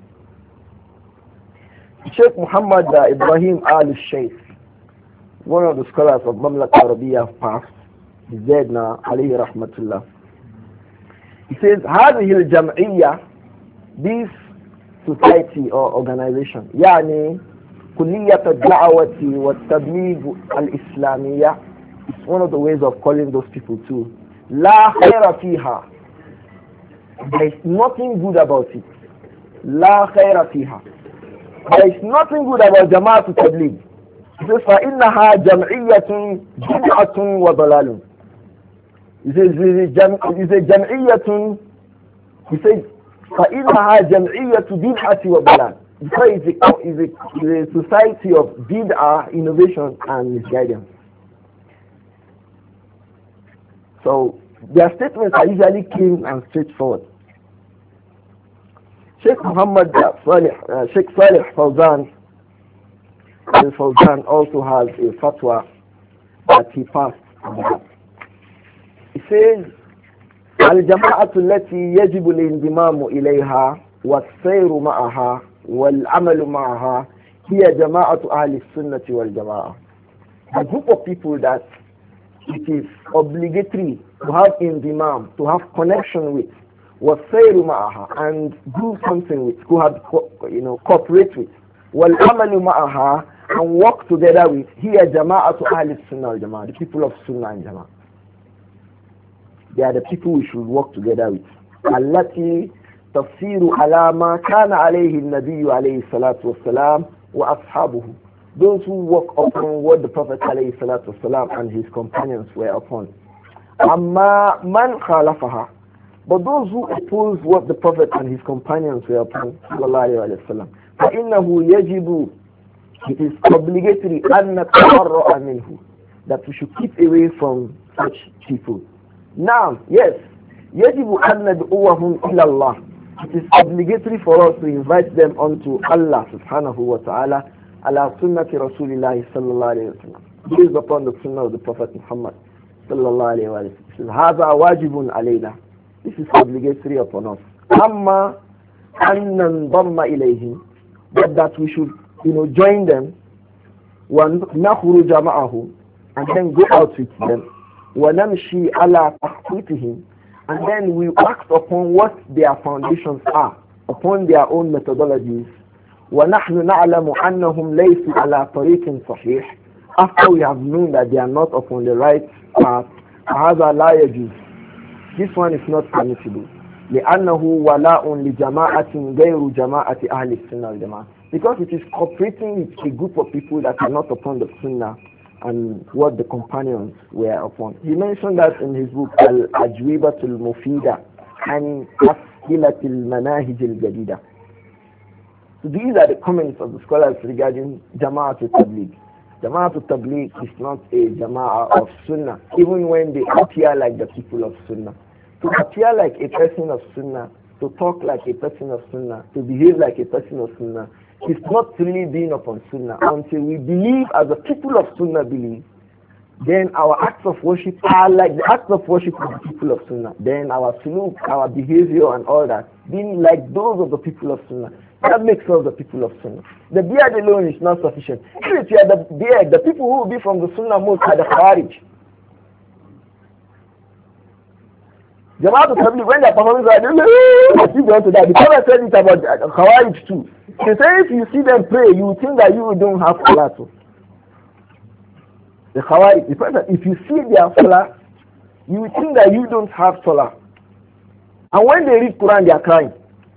Sheikh Muhammad uh, Ibrahim al-Shaykh, one of the scholars of Mamlaka Arabiya of past, is dead now, alayhi rahmatullah. He says, هذه الجمعية, this society or organization, يعني كلية الدعوة والتبليغ الإسلامية, it's one of the ways of calling those people too. لا خير فيها, there is nothing good about it. لا خير فيها, there is nothing good about جماعة التبليغ. He says, فإنها جمعية بدعة وضلال. He says, it's a jam'iyyatun, he says, فَإِنَّهَا جَمْعِيَّةُ بِدْعَةِ وَضَلَالٍ. because it's a, it's a, it's a society of bid'ah, innovation, and misguidance. So their statements are usually clean and straightforward. Sheikh Muhammad Salih, uh, Sheikh Salih Fawzan Al-Fawzan also has a fatwa that he passed on that. He says, الجماعة التي يجب الانضمام إليها والسير معها والعمل معها هي جماعة أهل السنة والجماعة. A group of people that it is obligatory to have indimam, to have connection with, والسير معها, and do something with, to have, you know, cooperate with, والعمل معها, and work together with, هي جماعة أهل السنة والجماعة, the people of Sunnah and Jama'ah. They are the people we should work together with. التي تفسير على ما كان عليه النبي عليه الصلاة والسلام وأصحابه. Those who work upon what the Prophet عليه الصلاة والسلام and his companions were upon. أما من خالفها. But those who oppose what the Prophet and his companions were upon صلى الله عليه وسلم. فإنه يجب, it is obligatory أن نتبرأ منه, that we should keep away from such people. Now, yes, يجب أن ندعوهم إلى الله. It is obligatory for us to invite them unto Allah subhanahu wa ta'ala ala sunnati rasulillahi sallallahu alayhi wa sallam, based upon the sunnah of the Prophet Muhammad sallallahu alayhi wa sallam. هذا واجب علينا. This is obligatory upon us. أما أن ننضم إليهم, but that we should, you know, join them, ونخرج معهم, and then go out with them, ونمشي على تخطيطهم, and then we act upon what their foundations are, upon their own methodologies. وَنَحْنُ نَعْلَمُ أَنَّهُمْ لَيْسُوا عَلَى طَرِيقٍ صَحِيحٍ, after we have known that they are not upon the right path. هَذَا لَا يَجُوزُ, this one is not permissible. لِأَنَّهُ وَلَاءٌ لِجَمَاعَةٍ غَيْرُ جَمَاعَةِ أَهْلِ السُّنَّةِ وَالْجَمَاعَةِ, because it is cooperating with a group of people that are not upon the sunnah and what the companions were upon. He mentioned that in his book Al-Ajwibatul Mufida and As'ilatul Manahij Al-Jadida. So these are the comments of the scholars regarding Jama'atul Tabligh. Jama'atul Tabligh is not a Jama'ah of Sunnah, even when they appear like the people of Sunnah. To appear like a person of Sunnah, to talk like a person of Sunnah, to behave like a person of Sunnah, it's not really being upon Sunnah. Until we believe as the people of Sunnah believe, then our acts of worship are like the acts of worship of the people of Sunnah. Then our suluk, our behavior and all that, being like those of the people of Sunnah, that makes us the people of Sunnah. The beard alone is not sufficient. If you are the beard, the people who will be from the Sunnah most are the Khawarij. Jama'at al-Tabligh, when they are performing, they are to that. The Prophet said it about Khawarij too. He said if you see them pray, you think that you don't have salah too. The Khawarij, the Prophet, if you see their salah, you think that you don't have salah. And when they read Quran, they are crying.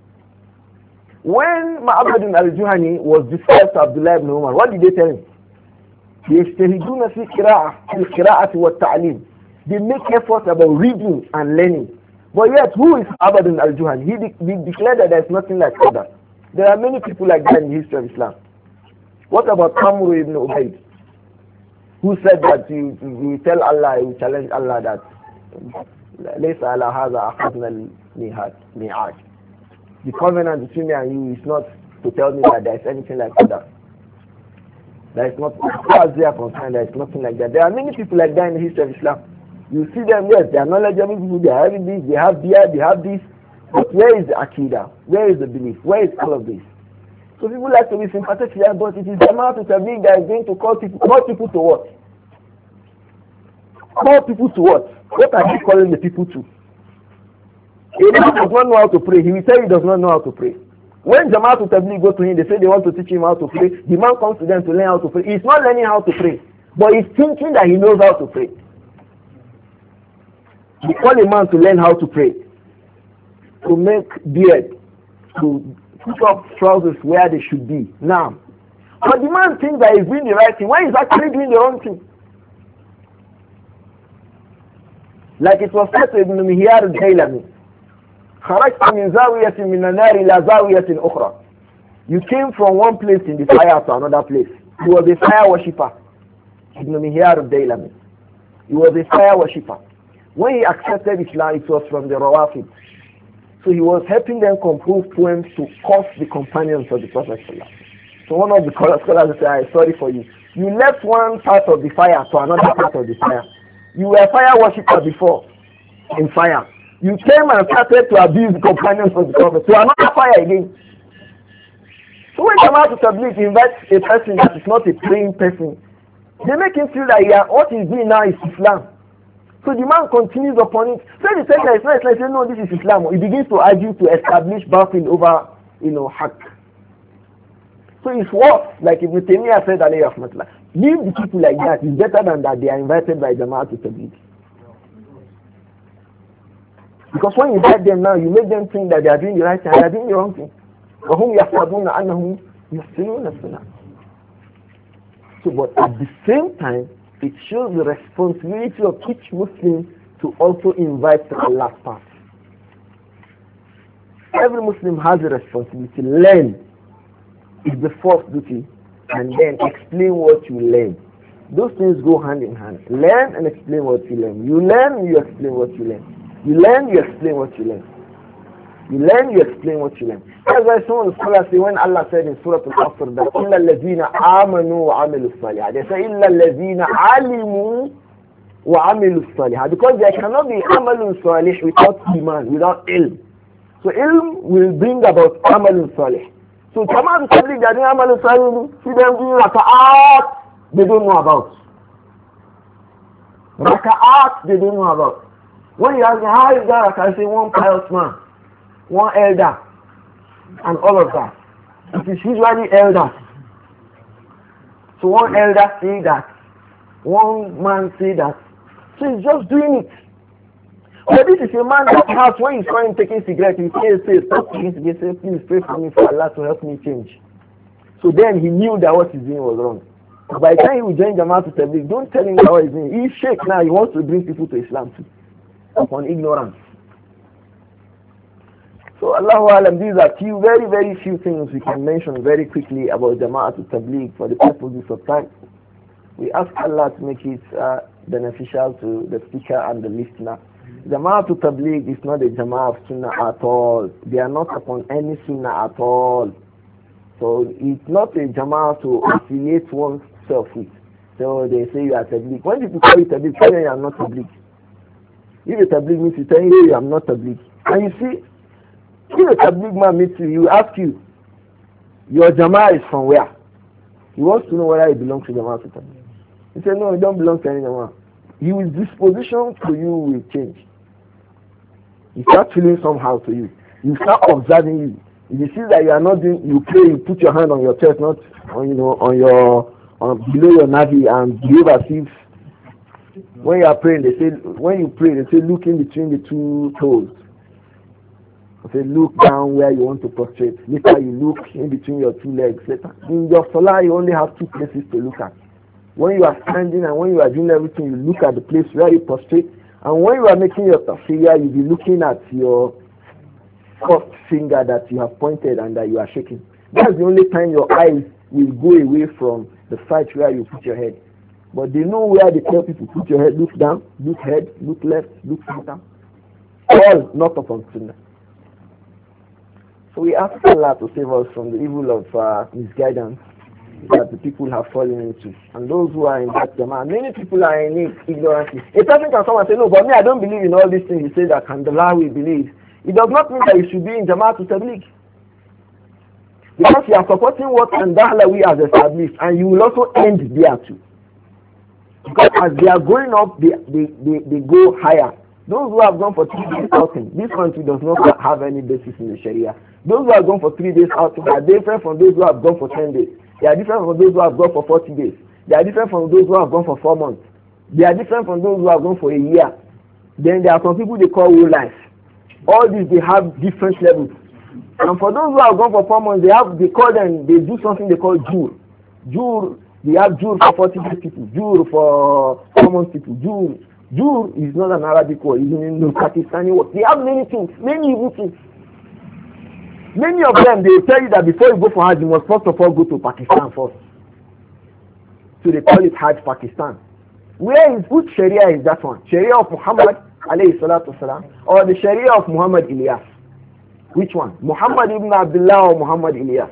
When Ma'abad al-Juhani was discussed to Abdullah ibn Umar, what did they tell him? يَجْتَهِدُونَ فِي الْقِرَاءَةِ وَالتَّعْلِيمِ, they make effort about reading and learning. But yet, who is Abad al-Juhani? He, de- he declared that there is nothing like that. There are many people like that in the history of Islam. What about Amr ibn Ubayd, who said that you, you tell Allah, you challenge Allah that لَيْسَ عَلَى هَذَا أَخَذْنَا الْمِيعَادِ, the covenant between me and you is not to tell me that there is anything like that. There is not, as far as they are concerned, there is nothing like that. There are many people like that in the history of Islam. You see them, yes, they are knowledgeable people, they are having this, they have beer, they have this. But where is the Aqidah? Where is the belief? Where is all of this? So people like to be sympathetic, but it is Jama'at al-Tabligh that is going to call people, call people to what? Call people to what? What are you calling the people to? If he does not know how to pray, he will say he does not know how to pray. When Jama'at al-Tabligh go to him, they say they want to teach him how to pray. The man comes to them to learn how to pray. He's not learning how to pray, but he's thinking that he knows how to pray. They call a man to learn how to pray, to make beard, to put up trousers where they should be. Now, but the man thinks that he's doing the right thing when he's actually doing the wrong thing. Like it was said to Ibn Mihyar al-Jailani, خرجت من زاوية من النار إلى زاوية أخرى. You came from one place in the fire to another place. He was a fire worshipper. Ibn Mihyar al-Daylami. He was a fire worshipper. When he accepted Islam, it was from the Rawafid. So he was helping them compose poems to curse the companions of the Prophet. So one of the scholars said, I'm sorry for you. You left one part of the fire to another part of the fire. You were a fire worshipper before in fire. You came and started to abuse the companions of the Prophet to another fire again. So when Jama'at Tabligh invites a person that is not a praying person, they make him feel that yeah, what he's doing now is Islam. So the man continues upon it. So he says that it's not Islam. He says, no, this is Islam. He begins to argue to establish batil over, you know, haqq. So it's worse, like Ibn Taymiyyah said, alayhi rahmatullah, leave the people like that. It's better than that they are invited by Jama'at Tabligh. Because when you invite them now, you make them think that they are doing the right thing, they are doing the wrong thing. وَهُمْ يَحْسَبُونَ أَنَّهُمْ يُحْسِنُونَ الصُّنْعَةَ. So, but at the same time, it shows the responsibility of each Muslim to also invite to Allah's path. Every Muslim has a responsibility. Learn is the first duty, and then explain what you learn. Those things go hand in hand. Learn and explain what you learn. You learn, you explain what you learn. You learn, you explain what you learn. You learn, you explain what you learn. That's why some of the scholars say when Allah said in Surah Al-Asr that إِلَّا الَّذِينَ آمَنُوا وَعَمِلُوا الصَّالِحَاتِ, they say إِلَّا الَّذِينَ عَلِمُوا وَعَمِلُوا الصَّالِحَاتِ, because there cannot be amalun salih without iman, without ilm. So ilm will bring about amalun salih. So Jama'at Tabligh, they are doing amalun salih, see them doing raka'at, they don't know about. Raka'at, they don't know about. When you ask me, how is that? I say one pious man, one elder, and all of that. It is usually elders. So one elder say that, one man say that. So he's just doing it. But this is a man that has, when you saw him taking cigarette, he says, say, stop taking cigarette, say, please pray for me for Allah to help me change. So then he knew that what he's doing was wrong. By the time he will join Jama'at Tabligh, don't tell him that what he's doing. He's shake now, he wants to bring people to Islam too, upon ignorance. So Allahu Alam, these are few, very, very few things we can mention very quickly about Jama'at Tabligh for the purposes of time. We ask Allah to make it uh, beneficial to the speaker and the listener. Jama'at Tabligh is not a Jama'at of Sunnah at all. They are not upon any Sunnah at all. So it's not a Jama'at to affiliate oneself with. So they say you are Tabligh. When people call you Tabligh, tell them you are not Tabligh. If a Tabligh means you tell him you are not Tabligh. And you see, if a Tabligh man meets you, he will ask you, your Jama'ah is from where? He wants to know whether he belongs to Jama'at Tabligh. He said, no, he don't belong to any Jama'ah. His disposition to you will change. He starts feeling somehow to you. You start observing you. If you see that you are not doing, you pray, you put your hand on your chest, not on, you know, on your, on below your navi, and behave as if when you are praying, they say, when you pray, they say, look in between the two toes. They say, look down where you want to prostrate. Later you look in between your two legs. Later, in your salah, you only have two places to look at. When you are standing and when you are doing everything, you look at the place where you prostrate. And when you are making your tafsirah, you'll be looking at your first finger that you have pointed and that you are shaking. That's the only time your eyes will go away from the side where you put your head. But they know where they tell people, put your head, look down, look head, look left, look center. All not upon sunnah. So we ask Allah to save us from the evil of uh, misguidance that the people have fallen into. And those who are in that jama'ah, many people are in it, ignorance. A person can come and say, no, but me, I don't believe in all these things. You say that Kandala will believe. It does not mean that you should be in Jama'at Tabligh. Because you are supporting what Kandala we has established, and you will also end there too. Because as they are going up, they, they, they, they go higher. Those who have gone for three days outing, this country does not have any basis in the Sharia. Those who have gone for three days outing are different from those who have gone for ten days. They are different from those who have gone for forty days. They are different from those who have gone for four months. They are different from those who have gone for a year. Then there are some people they call whole life. All these, they have different levels. And for those who have gone for four months, they have, they call them, they do something they call jur. Jur, they have jur for forty days people, jur for four months people, jur. Jur is not an Arabic word, it's in the Pakistani word. They have many things, many evil things. Many of them, they will tell you that before you go for Hajj, you must first of all go to Pakistan first. So they call it Hajj Pakistan. Where is, which Sharia is that one? Sharia of Muhammad alayhi salatu wasalam, or the Sharia of Muhammad Ilyas? Which one? Muhammad ibn Abdullah or Muhammad Ilyas?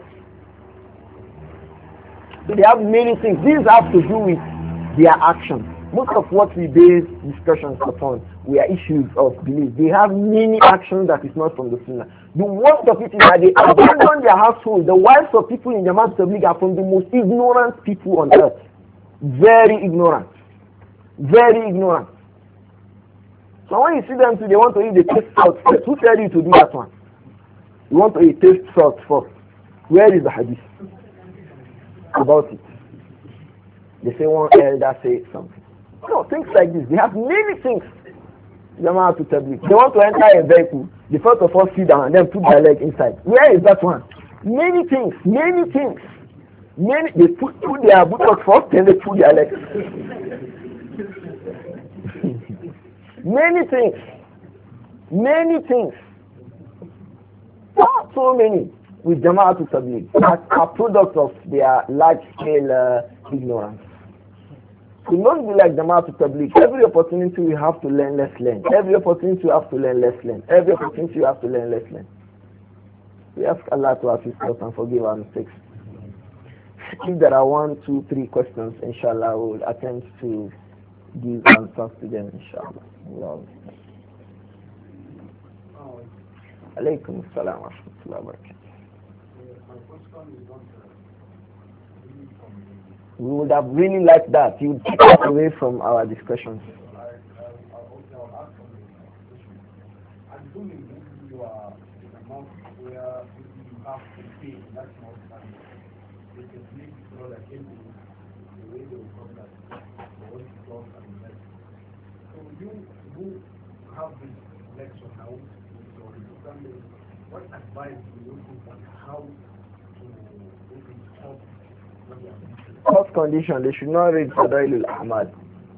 So they have many things. These have to do with their actions. Most of what we base discussions upon were issues of belief. They have many actions that is not from the Sunnah. The worst of it is that they abandon their household. The wives of people in Jamaat Tabligh are from the most ignorant people on earth. Very ignorant. Very ignorant. So when you see them, they want to eat the taste salt first. Who tell you to do that one? You want to eat taste salt first. Where is the hadith about it? They say one elder say something. No, things like this. They have many things. Jamaat to Tabligh. They want to enter a vehicle. They first of all sit down and then put their leg inside. Where is that one? Many things. Many things. Many. They put, put their buttock first, then they put their legs. Many things. Many things. Not so many with Jamaat to Tabligh as a product of their large-scale uh, ignorance. We must be like Jamaat to Tabligh. Every opportunity we have to learn, let's learn. Every opportunity we have to learn, let's learn. Every opportunity we have to learn, let's learn. We ask Allah to assist us and forgive our mistakes. If there are one, two, three questions, inshallah, we will attempt to give answers to them, inshallah. Allah. Alaykum as-salam wa rahmatullahi wa barakatuh. We would have really liked that. You would take us away from our discussions. What advice do you give on how to help when you are First condition, they should not read Fadailul Ahmad.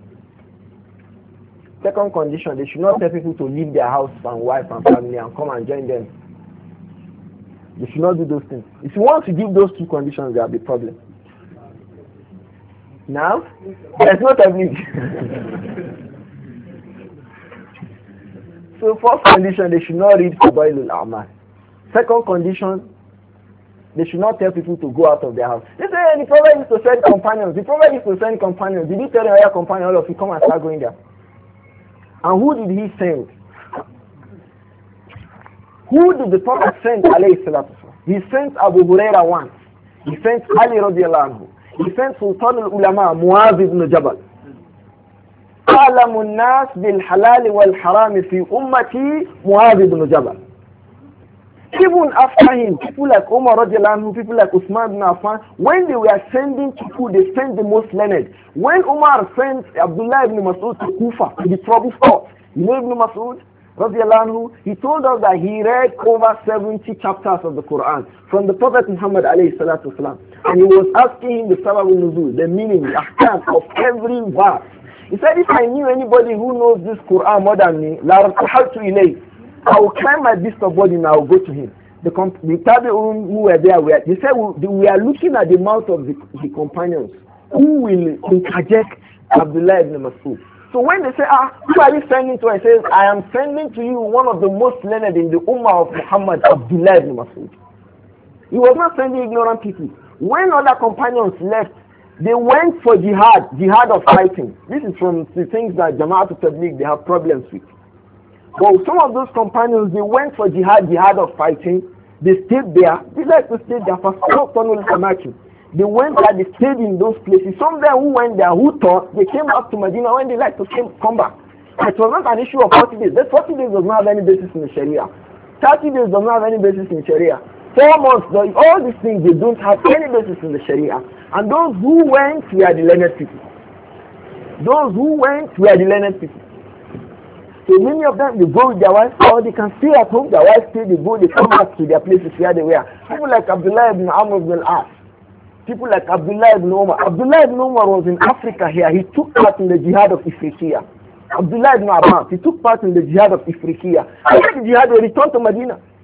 Second condition, they should not tell people to leave their house and wife and family and come and join them. They should not do those things. If you want to give those two conditions, there will be a problem. Now, there's no tabligh. So first condition, they should not read Fadailul Ahmad. Second condition, they should not tell people to go out of their house. They say, the Prophet used to send companions. The Prophet used to send companions. Did he tell your companion, all of you come and start going there? And who did he send? Who did the Prophet send, alayhi salatu? He sent Abu Huraira once. He sent Ali radiallahu anhu. He sent Sultan al-Ulama, Muaz ibn Jabal. أعلم الناس بالحلال والحرام في أمتي معاذ بن جبل. Even after him, people like Umar radiallahu anhu, people like Usman ibn Affan, when they were sending people, they sent the most learned. When Umar sent Abdullah ibn Mas'ud to Kufa, to the trouble spot, you know Ibn Mas'ud radiallahu anhu, he told us that he read over seventy chapters of the Quran from the Prophet Muhammad alayhi salatu wasalam. And he was asking him the sabab al-nuzul, the meaning, the ahkam of every verse. He said, if I knew anybody who knows this Quran more than me, la rahaltu ilayh, I will climb my beast of burden and I will go to him. The, comp- the Tabi'un who were there, were, they said, we, we are looking at the mouth of the, the companions who will interject Abdullah ibn Mas'ud. So when they say, ah, who are you sending to? I say, I am sending to you one of the most learned in the Ummah of Muhammad, Abdullah ibn Mas'ud. He was not sending ignorant people. When other companions left, they went for jihad, jihad of fighting. This is from the things that Jama'at al-Tabligh, they have problems with. But some of those companions, they went for jihad, jihad of fighting. They stayed there. They like to stay there for They went there, they stayed in those places. Some of them who went there, who thought, they came back to Medina when they like to came, come back. It was not an issue of forty days. That forty days does not have any basis in the Sharia. thirty days does not have any basis in the Sharia. Four months, all these things, they don't have any basis in the Sharia. And those who went were the learned people. Those who went were the learned people. So many of them, they go with their wives, or they can stay at home, their wives stay, they go, they come back to their places where they were. People like Abdullah ibn Amr ibn al-As. People like Abdullah ibn Umar. Abdullah ibn Umar was in Africa here. He took part in the jihad of Ifriqiya. Abdullah ibn Abbas, he took part in the jihad of Ifriqiya. After the jihad, they returned to Medina.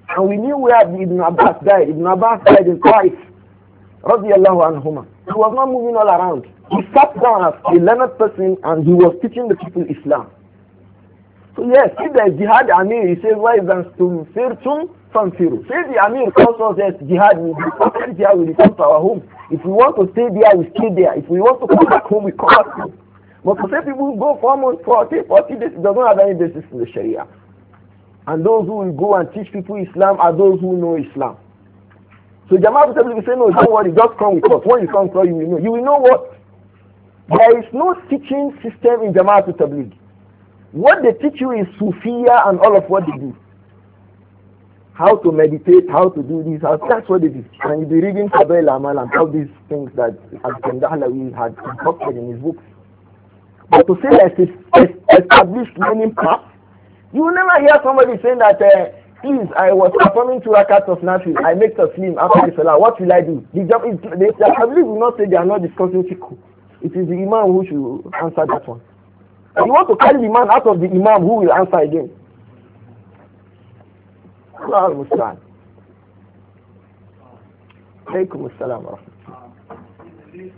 And we knew where Ibn Abbas died. Ibn Abbas died in Taif. Radiallahu anhuma. He was not moving all around. He sat down as a learned person and he was teaching the people Islam. So yes, if there is jihad Amir, he says, why is that to firtum from firu? Say the Amir calls us that jihad will be perfect, jihad will return to our home. If we want to stay there, we stay there. If we want to come back home, we come back home. But to say people who go four months, forty, forty days, it doesn't have any basis in the Sharia. And those who will go and teach people Islam are those who know Islam. So Jama'at will say, no, don't worry, just come with us. When you come, you will know. You will know what? There is no teaching system in Jama'at Tabligh. What they teach you is Sufiya and all of what they do. How to meditate, how to do this, how, that's what they do. And you'll be reading Qabel Amal and all these things that Al-Kandahlawi had concocted in his books. But to say that it's established learning path, you will never hear somebody saying that, uh, please, I was performing two rakats of nafil, I make the slim after the salah, what will I do? The job is, the Tabligh will not say they are not discussing fiqh. It is the Imam who should answer that one. And you want to carry the man out of the Imam, who will answer again? Allah al-Musta'an. Alaykum as-salam wa rahmatullah.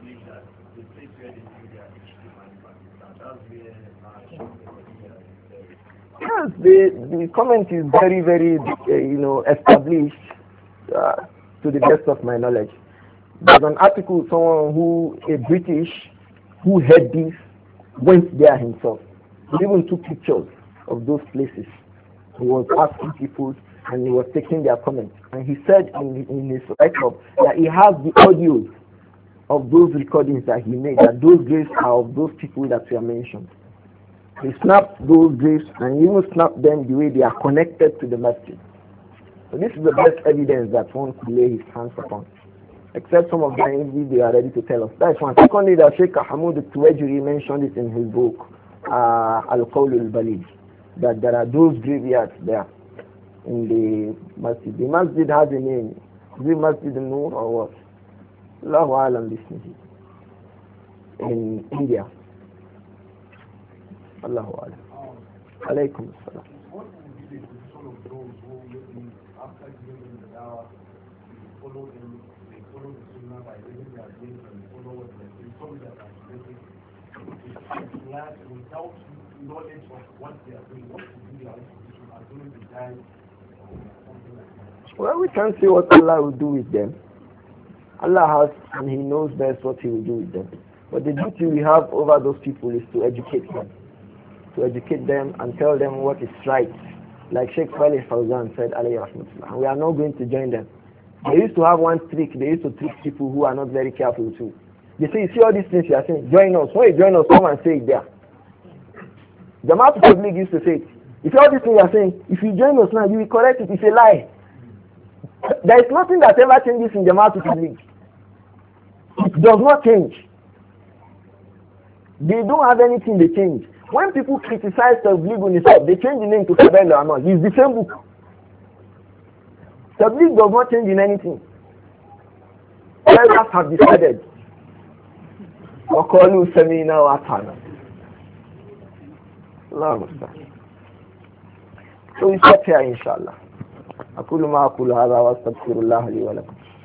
Yes, the, the comment is very, very, uh, you know, established uh, to the best of my knowledge. There's an article, someone who, a British, who heard this, went there himself. He even took pictures of those places. He was asking people and he was taking their comments. And he said in, in his write-up that he has the audios of those recordings that he made, that those graves are of those people that were mentioned. He snapped those graves and he even snapped them the way they are connected to the masjid. So this is the best evidence that one could lay his hands upon. Except some of them, they are ready to tell us. That's one. Secondly, that Sheikh Hamoud al-Tuwajiri mentioned it in his book, uh, Al-Qawl al-Balid, that there are those graveyards there in the masjid. The masjid has a name. Is it Masjid al-Nur or what? Allahu Alam bismihi. In India. Allahu Alam. Alaykum as-salam. What would be the position of those who, maybe after giving the dawah, they follow them, they follow the sunnah by reading their dreams and follow what they're doing, some that are related to class without knowledge of what they are doing, what would be their position, are doing the guide or something like that? Well, we can't see what Allah will do with them. Allah has, and He knows best what He will do with them. But the duty we have over those people is to educate them. To educate them and tell them what is right. Like Sheikh Salih Fawzan said, alayhi rahmatullah. We are not going to join them. They used to have one trick. They used to trick people who are not very careful too. They say, you see all these things you are saying, join us. When you join us, come and say it there. Jama'at Tabligh used to say it. If all these things you are saying, if you join us now, you will correct it. It's a lie. There is nothing that ever changes in Jama'at Tabligh. It does not change. They don't have anything they change. When people criticize Tabligh on itself, they change the name to Qabel Amal. It's the same book. Tabligh does not change in anything. Others have decided. وَقَالُوا سَمِينَا وَأَطَعْنَا. Allah Akbar. So we start here inshallah. أقول ما أقول هذا وأستغفر الله لي ولكم.